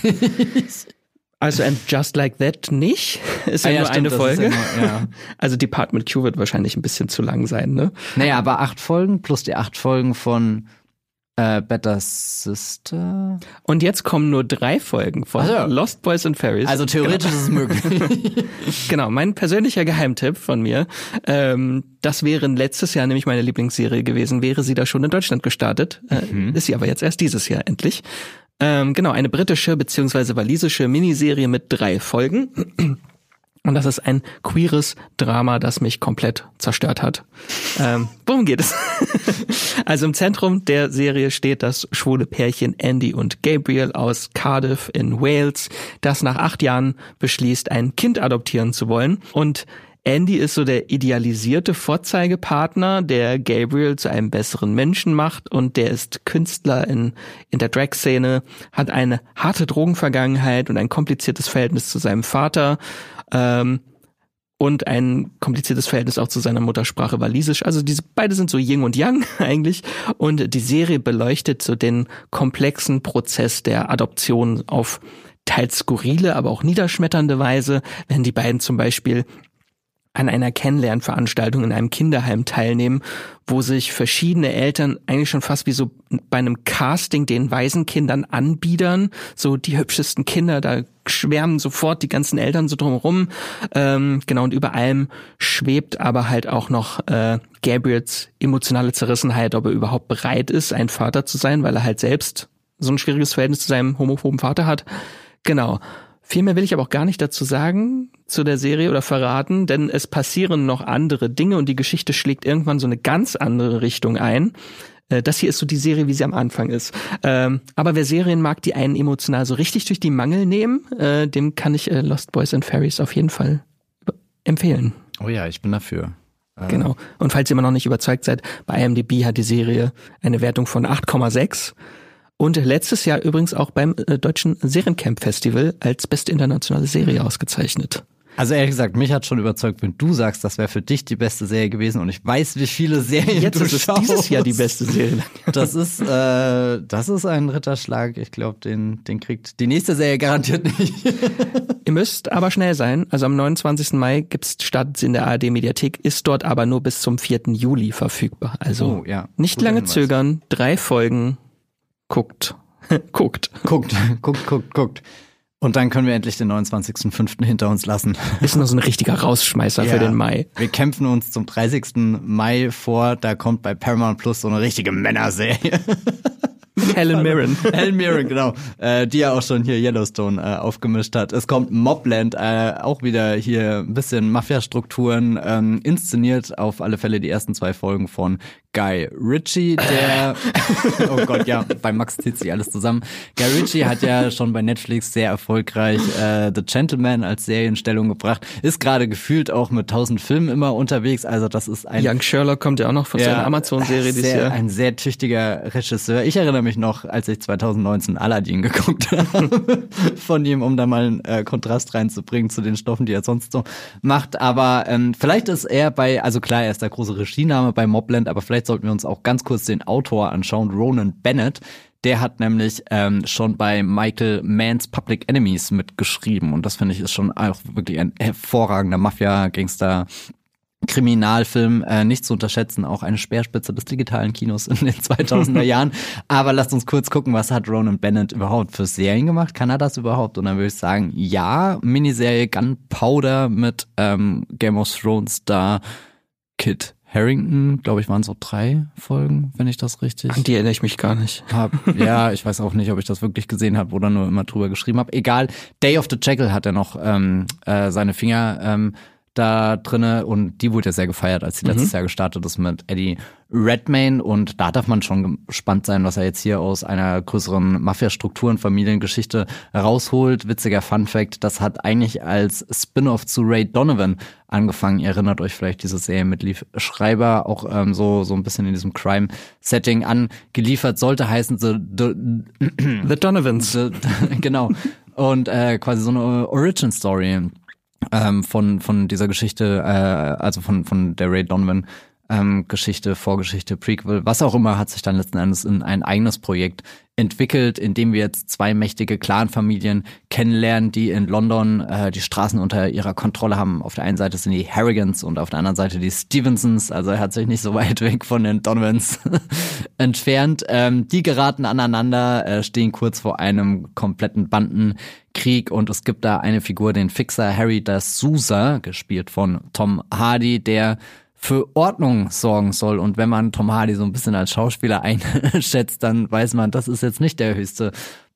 Also and Just Like That nicht. Ist ja, ah, ja nur stimmt, eine Folge. Ja nur, ja. Also Department Q wird wahrscheinlich ein bisschen zu lang sein, ne? Naja, aber acht Folgen plus die acht Folgen von äh, Better Sister. Und jetzt kommen nur drei Folgen von also, Lost Boys and Fairies. Also theoretisch genau. Ist es möglich. Genau, mein persönlicher Geheimtipp von mir. Ähm, das wäre letztes Jahr nämlich meine Lieblingsserie gewesen. Wäre sie da schon in Deutschland gestartet. Mhm. Äh, ist sie aber jetzt erst dieses Jahr endlich. Ähm, genau, eine britische beziehungsweise walisische Miniserie mit drei Folgen. Und das ist ein queeres Drama, das mich komplett zerstört hat. Ähm, worum geht es? Also im Zentrum der Serie steht das schwule Pärchen Andy und Gabriel aus Cardiff in Wales, das nach acht Jahren beschließt, ein Kind adoptieren zu wollen. Und Andy ist so der idealisierte Vorzeigepartner, der Gabriel zu einem besseren Menschen macht, und der ist Künstler in, in der Drag-Szene, hat eine harte Drogenvergangenheit und ein kompliziertes Verhältnis zu seinem Vater, ähm, und ein kompliziertes Verhältnis auch zu seiner Muttersprache Walisisch. Also diese beide sind so Yin und Yang eigentlich, und die Serie beleuchtet so den komplexen Prozess der Adoption auf teils skurrile, aber auch niederschmetternde Weise, wenn die beiden zum Beispiel an einer Kennenlernveranstaltung in einem Kinderheim teilnehmen, wo sich verschiedene Eltern eigentlich schon fast wie so bei einem Casting den Waisenkindern anbiedern, so die hübschesten Kinder, da schwärmen sofort die ganzen Eltern so drumherum, ähm, genau, und über allem schwebt aber halt auch noch äh, Gabriels emotionale Zerrissenheit, ob er überhaupt bereit ist, ein Vater zu sein, weil er halt selbst so ein schwieriges Verhältnis zu seinem homophoben Vater hat. Genau. Viel mehr will ich aber auch gar nicht dazu sagen zu der Serie oder verraten, denn es passieren noch andere Dinge und die Geschichte schlägt irgendwann so eine ganz andere Richtung ein. Das hier ist so die Serie, wie sie am Anfang ist. Aber wer Serien mag, die einen emotional so richtig durch die Mangel nehmen, dem kann ich Lost Boys and Fairies auf jeden Fall empfehlen. Oh ja, ich bin dafür. Genau. Und falls ihr immer noch nicht überzeugt seid, bei I M D B hat die Serie eine Wertung von acht Komma sechs. Und letztes Jahr übrigens auch beim äh, Deutschen Seriencamp-Festival als beste internationale Serie ausgezeichnet. Also ehrlich gesagt, mich hat schon überzeugt, wenn du sagst, das wäre für dich die beste Serie gewesen, und ich weiß, wie viele Serien Jetzt du ist es schaust. Dieses Jahr die beste Serie. Das ist, äh, das ist ein Ritterschlag. Ich glaube, den, den kriegt die nächste Serie garantiert nicht. Ihr müsst aber schnell sein. Also am neunundzwanzigsten Mai gibt's, startet sie in der A R D-Mediathek, ist dort aber nur bis zum vierten Juli verfügbar. Also oh, ja. nicht Guter lange Hinweis. zögern, drei Folgen. Guckt. guckt. Guckt, guckt, guckt, guckt. Und dann können wir endlich den neunundzwanzigsten fünften hinter uns lassen. Ist nur so ein richtiger Rausschmeißer Ja. für den Mai. Wir kämpfen uns zum dreißigsten Mai vor. Da kommt bei Paramount Plus so eine richtige Männerserie. Helen Mirren. Helen Mirren, genau. Äh, die ja auch schon hier Yellowstone äh, aufgemischt hat. Es kommt Mobland, äh, auch wieder hier ein bisschen Mafia-Strukturen, ähm, inszeniert auf alle Fälle die ersten zwei Folgen von Guy Ritchie, der, oh Gott, ja, bei Max zieht sich alles zusammen. Guy Ritchie hat ja schon bei Netflix sehr erfolgreich äh, The Gentleman als Serienstellung gebracht, ist gerade gefühlt auch mit tausend Filmen immer unterwegs, also das ist ein... Young Sherlock kommt ja auch noch von ja, seiner Amazon-Serie dieses sehr, Jahr. ein sehr tüchtiger Regisseur. Ich erinnere mich noch, als ich zwanzig neunzehn Aladdin geguckt habe von ihm, um da mal einen äh, Kontrast reinzubringen zu den Stoffen, die er sonst so macht. Aber ähm, vielleicht ist er bei, also klar, er ist der große Regiename bei Mobland, aber vielleicht sollten wir uns auch ganz kurz den Autor anschauen, Ronan Bennett. Der hat nämlich ähm, schon bei Michael Manns Public Enemies mitgeschrieben. Und das finde ich ist schon auch wirklich ein hervorragender Mafia-Gangster- Kriminalfilm, äh, nicht zu unterschätzen, auch eine Speerspitze des digitalen Kinos in den zweitausender Jahren. Aber lasst uns kurz gucken, was hat Ronan Bennett überhaupt für Serien gemacht? Kann er das überhaupt? Und dann würde ich sagen, ja, Miniserie Gunpowder mit ähm, Game of Thrones Star Kit Harington, glaube ich, waren so drei Folgen, wenn ich das richtig... An die erinnere ich mich gar nicht. Hab. Ja, ich weiß auch nicht, ob ich das wirklich gesehen habe oder nur immer drüber geschrieben habe. Egal, Day of the Jackal hat er noch ähm, äh, seine Finger... Ähm, da drinne, und die wurde ja sehr gefeiert, als sie letztes mhm. Jahr gestartet ist mit Eddie Redmayne, und da darf man schon gespannt sein, was er jetzt hier aus einer größeren Mafia-Struktur- und Familiengeschichte rausholt. Witziger Funfact, das hat eigentlich als Spin-off zu Ray Donovan angefangen. Ihr erinnert euch vielleicht, diese Serie mit Liev Schreiber, auch ähm, so so ein bisschen in diesem Crime-Setting angeliefert, sollte heißen The, the, the Donovans. The, genau. Und äh, quasi so eine Origin-Story Ähm, von von dieser Geschichte, äh, also von von der Ray Donovan ähm, Geschichte, Vorgeschichte, Prequel, was auch immer, hat sich dann letzten Endes in ein eigenes Projekt entwickelt, in dem wir jetzt zwei mächtige Clan-Familien kennenlernen, die in London äh, die Straßen unter ihrer Kontrolle haben. Auf der einen Seite sind die Harrigans und auf der anderen Seite die Stevensons, also er hat sich nicht so weit weg von den Donovans entfernt. Ähm, die geraten aneinander, äh, stehen kurz vor einem kompletten Bandenkrieg, und es gibt da eine Figur, den Fixer Harry da Sousa, gespielt von Tom Hardy, der für Ordnung sorgen soll. Und wenn man Tom Hardy so ein bisschen als Schauspieler einschätzt, dann weiß man, das ist jetzt nicht der höchste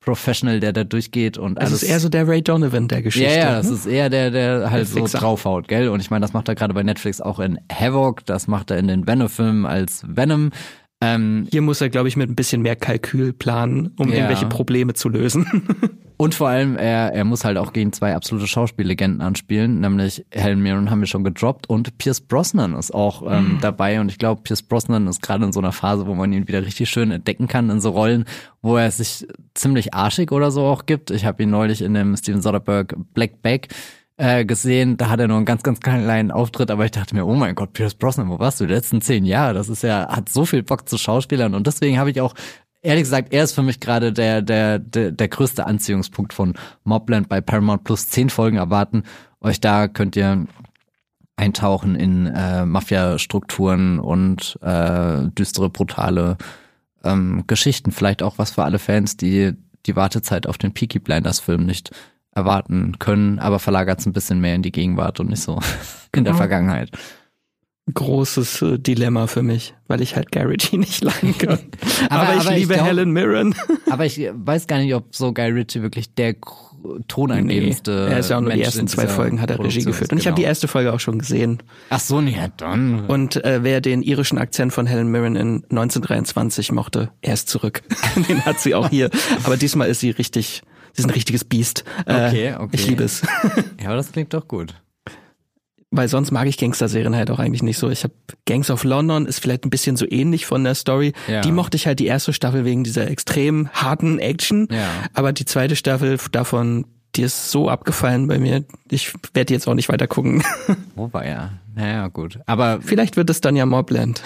Professional, der da durchgeht und alles. Das ist eher so der Ray Donovan der Geschichte. Ja, ja, das ist eher der, der halt Netflix so draufhaut, gell? Und ich meine, das macht er gerade bei Netflix auch in Havoc, das macht er in den Venom-Filmen als Venom. Ähm, Hier muss er, glaube ich, mit ein bisschen mehr Kalkül planen, um ja. irgendwelche Probleme zu lösen. Und vor allem, er, er muss halt auch gegen zwei absolute Schauspiellegenden anspielen, nämlich Helen Mirren haben wir schon gedroppt und Pierce Brosnan ist auch ähm, mm. dabei. Und ich glaube, Pierce Brosnan ist gerade in so einer Phase, wo man ihn wieder richtig schön entdecken kann in so Rollen, wo er sich ziemlich arschig oder so auch gibt. Ich habe ihn neulich in dem Steven Soderbergh Black Bag äh, gesehen, da hat er nur einen ganz, ganz kleinen Auftritt, aber ich dachte mir, oh mein Gott, Pierce Brosnan, wo warst du die letzten zehn Jahre? Das ist ja, hat so viel Bock zu Schauspielern und deswegen habe ich auch ehrlich gesagt, er ist für mich gerade der, der, der, der größte Anziehungspunkt von Mobland bei Paramount Plus. Zehn Folgen erwarten euch da, könnt ihr eintauchen in äh, Mafia-Strukturen und äh, düstere, brutale ähm, Geschichten. Vielleicht auch was für alle Fans, die die Wartezeit auf den Peaky Blinders-Film nicht erwarten können, aber verlagert es ein bisschen mehr in die Gegenwart und nicht so in der Vergangenheit. Großes äh, Dilemma für mich, weil ich halt Guy Ritchie nicht leiden kann. aber, aber ich aber liebe ich glaub, Helen Mirren. Aber ich weiß gar nicht, ob so Guy Ritchie wirklich der tonangebendste nee, er ist ja auch nur Mensch die ersten zwei Folgen hat er Regie geführt. Und ich genau. habe die erste Folge auch schon gesehen. Ach so, nee, dann. Und äh, wer den irischen Akzent von Helen Mirren in neunzehnhundertdreiundzwanzig mochte, er ist zurück. Den hat sie auch hier. Aber diesmal ist sie richtig, sie ist ein richtiges Biest. Äh, okay, okay. Ich liebe es. Ja, aber das klingt doch gut. Weil sonst mag ich Gangster-Serien halt auch eigentlich nicht so. Ich habe Gangs of London, ist vielleicht ein bisschen so ähnlich von der Story. Ja. Die mochte ich halt die erste Staffel wegen dieser extrem harten Action. Ja. Aber die zweite Staffel davon, die ist so abgefallen bei mir. Ich werde jetzt auch nicht weiter gucken. Wobei, ja. Naja, gut. Aber vielleicht wird es dann ja Mobland.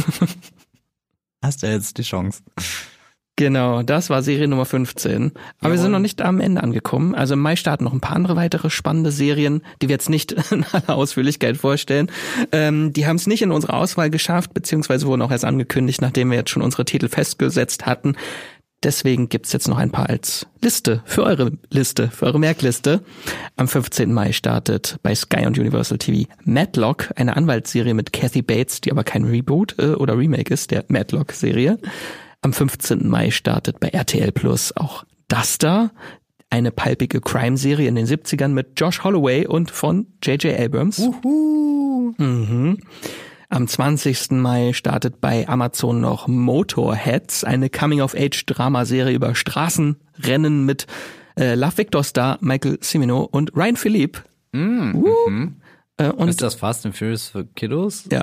Hast du jetzt die Chance. Genau, das war Serie Nummer fünfzehn. Aber Jawohl. wir sind noch nicht am Ende angekommen. Also im Mai starten noch ein paar andere weitere spannende Serien, die wir jetzt nicht in aller Ausführlichkeit vorstellen. Ähm, die haben es nicht in unsere Auswahl geschafft, beziehungsweise wurden auch erst angekündigt, nachdem wir jetzt schon unsere Titel festgesetzt hatten. Deswegen gibt's jetzt noch ein paar als Liste, für eure Liste, für eure Merkliste. Am fünfzehnten Mai startet bei Sky und Universal T V Matlock, eine Anwaltsserie mit Kathy Bates, die aber kein Reboot äh, oder Remake ist, der Matlock-Serie. Am fünfzehnten Mai startet bei R T L Plus auch Duster, eine palpige Crime-Serie in den siebzigern mit Josh Holloway und von J J Abrams. Uhu. Mhm. Am zwanzigsten Mai startet bei Amazon noch Motorheads, eine Coming-of-Age-Drama-Serie über Straßenrennen mit äh, Love Victor-Star Michael Cimino und Ryan Philippe. Mm, uh. mhm. äh, und ist das Fast and Furious für Kiddos? Ja.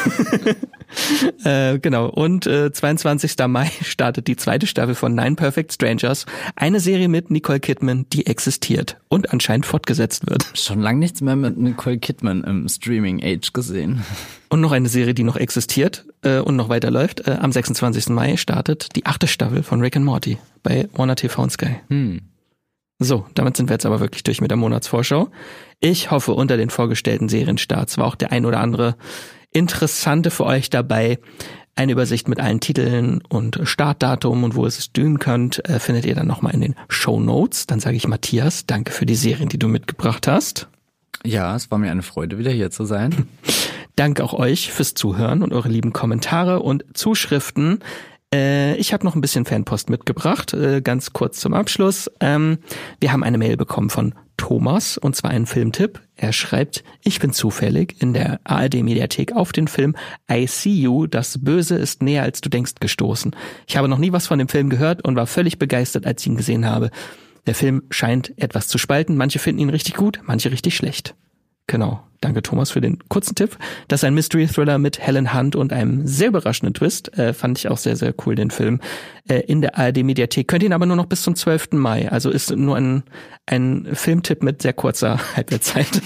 äh, genau. Und äh, zweiundzwanzigsten Mai startet die zweite Staffel von Nine Perfect Strangers, eine Serie mit Nicole Kidman, die existiert und anscheinend fortgesetzt wird. Schon lange nichts mehr mit Nicole Kidman im Streaming-Age gesehen. Und noch eine Serie, die noch existiert äh, und noch weiterläuft. Äh, am sechsundzwanzigsten Mai startet die achte Staffel von Rick and Morty bei Warner T V und Sky. Hm. So, damit sind wir jetzt aber wirklich durch mit der Monatsvorschau. Ich hoffe, unter den vorgestellten Serienstarts war auch der ein oder andere interessante für euch dabei. Eine Übersicht mit allen Titeln und Startdatum und wo ihr es streamen könnt, äh, findet ihr dann nochmal in den Shownotes. Dann sage ich Matthias, danke für die Serien, die du mitgebracht hast. Ja, es war mir eine Freude, wieder hier zu sein. Danke auch euch fürs Zuhören und eure lieben Kommentare und Zuschriften. Äh, ich habe noch ein bisschen Fanpost mitgebracht, äh, ganz kurz zum Abschluss. Ähm, wir haben eine Mail bekommen von Thomas, und zwar einen Filmtipp. Er schreibt, ich bin zufällig in der A R D-Mediathek auf den Film I See You, das Böse ist näher als du denkst gestoßen. Ich habe noch nie was von dem Film gehört und war völlig begeistert, als ich ihn gesehen habe. Der Film scheint etwas zu spalten. Manche finden ihn richtig gut, manche richtig schlecht. Genau. Danke, Thomas, für den kurzen Tipp. Das ist ein Mystery-Thriller mit Helen Hunt und einem sehr überraschenden Twist. Äh, fand ich auch sehr, sehr cool, den Film. Äh, in der A R D-Mediathek. Könnt ihr ihn aber nur noch bis zum zwölften Mai. Also ist nur ein, ein Filmtipp mit sehr kurzer Halbwertszeit.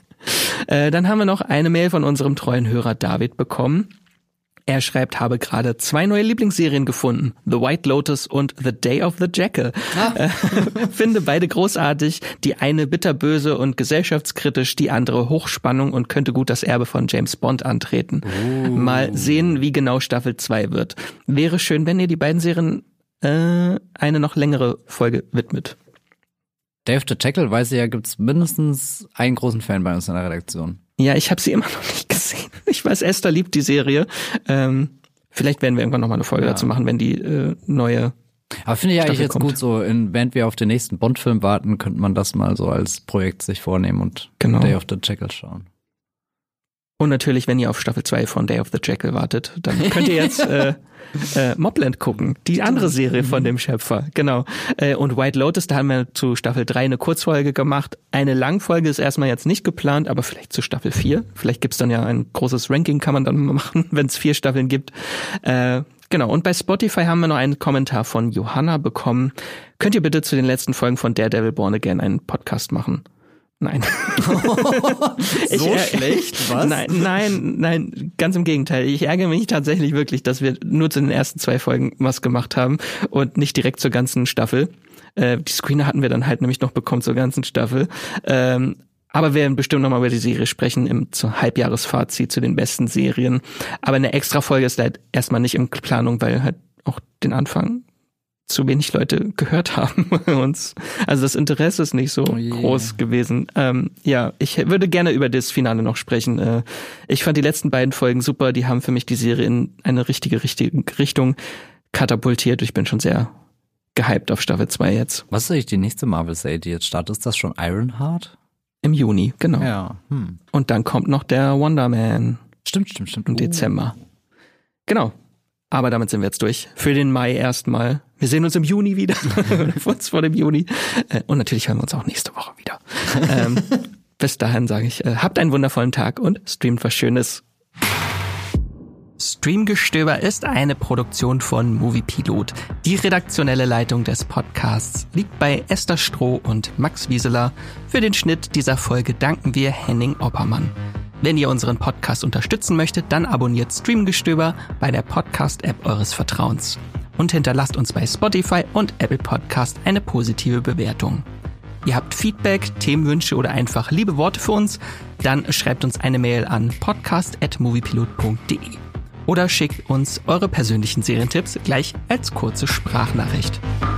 äh, dann haben wir noch eine Mail von unserem treuen Hörer David bekommen. Er schreibt, habe gerade zwei neue Lieblingsserien gefunden. The White Lotus und The Day of the Jackal. Ah. Äh, finde beide großartig. Die eine bitterböse und gesellschaftskritisch, die andere Hochspannung und könnte gut das Erbe von James Bond antreten. Uh. Mal sehen, wie genau Staffel zwei wird. Wäre schön, wenn ihr die beiden Serien äh, eine noch längere Folge widmet. Day of the Jackal, weiß ich ja, gibt's mindestens einen großen Fan bei uns in der Redaktion. Ja, ich habe sie immer noch nicht gesehen. Ich weiß, Esther liebt die Serie. Ähm, vielleicht werden wir irgendwann noch mal eine Folge ja. dazu machen, wenn die äh, neue Aber finde ich eigentlich Staffel jetzt kommt. gut so, in, während wir auf den nächsten Bond-Film warten, könnte man das mal so als Projekt sich vornehmen und Genau. Day of the Jackal schauen. Und natürlich, wenn ihr auf Staffel zwei von Day of the Jackal wartet, dann könnt ihr jetzt äh, äh, Mobland gucken. Die andere Serie von dem Schöpfer. Genau. Äh, und White Lotus, da haben wir zu Staffel drei eine Kurzfolge gemacht. Eine Langfolge ist erstmal jetzt nicht geplant, aber vielleicht zu Staffel vier. Vielleicht gibt's dann ja ein großes Ranking, kann man dann machen, wenn es vier Staffeln gibt. Äh, genau. Und bei Spotify haben wir noch einen Kommentar von Johanna bekommen. Könnt ihr bitte zu den letzten Folgen von Daredevil Born Again einen Podcast machen? Nein. so ich, schlecht? Was? Nein, nein, nein, ganz im Gegenteil. Ich ärgere mich tatsächlich wirklich, dass wir nur zu den ersten zwei Folgen was gemacht haben und nicht direkt zur ganzen Staffel. Äh, die Screener hatten wir dann halt nämlich noch bekommen zur ganzen Staffel. Ähm, aber wir werden bestimmt nochmal über die Serie sprechen im zu Halbjahresfazit zu den besten Serien. Aber eine Extra-Folge ist halt erstmal nicht in Planung, weil halt auch den Anfang zu wenig Leute gehört haben uns. Also das Interesse ist nicht so oh yeah. groß gewesen. Ähm, ja, ich würde gerne über das Finale noch sprechen. Äh, ich fand die letzten beiden Folgen super. Die haben für mich die Serie in eine richtige, richtige Richtung katapultiert. Ich bin schon sehr gehypt auf Staffel zwei jetzt. Was ist eigentlich die nächste Marvel-Serie, die jetzt startet? Ist das schon Ironheart? Im Juni, genau. Ja. Hm. Und dann kommt noch der Wonder Man. Stimmt, stimmt, stimmt. Im Oh. Dezember. Genau. Aber damit sind wir jetzt durch. Für den Mai erstmal. Wir sehen uns im Juni wieder. Kurz vor dem Juni. Und natürlich hören wir uns auch nächste Woche wieder. ähm, bis dahin sage ich, äh, habt einen wundervollen Tag und streamt was Schönes. Streamgestöber ist eine Produktion von Moviepilot. Die redaktionelle Leitung des Podcasts liegt bei Esther Stroh und Max Wieseler. Für den Schnitt dieser Folge danken wir Henning Oppermann. Wenn ihr unseren Podcast unterstützen möchtet, dann abonniert Streamgestöber bei der Podcast-App eures Vertrauens. Und hinterlasst uns bei Spotify und Apple Podcast eine positive Bewertung. Ihr habt Feedback, Themenwünsche oder einfach liebe Worte für uns? Dann schreibt uns eine Mail an podcast at moviepilot punkt de oder schickt uns eure persönlichen Serientipps gleich als kurze Sprachnachricht.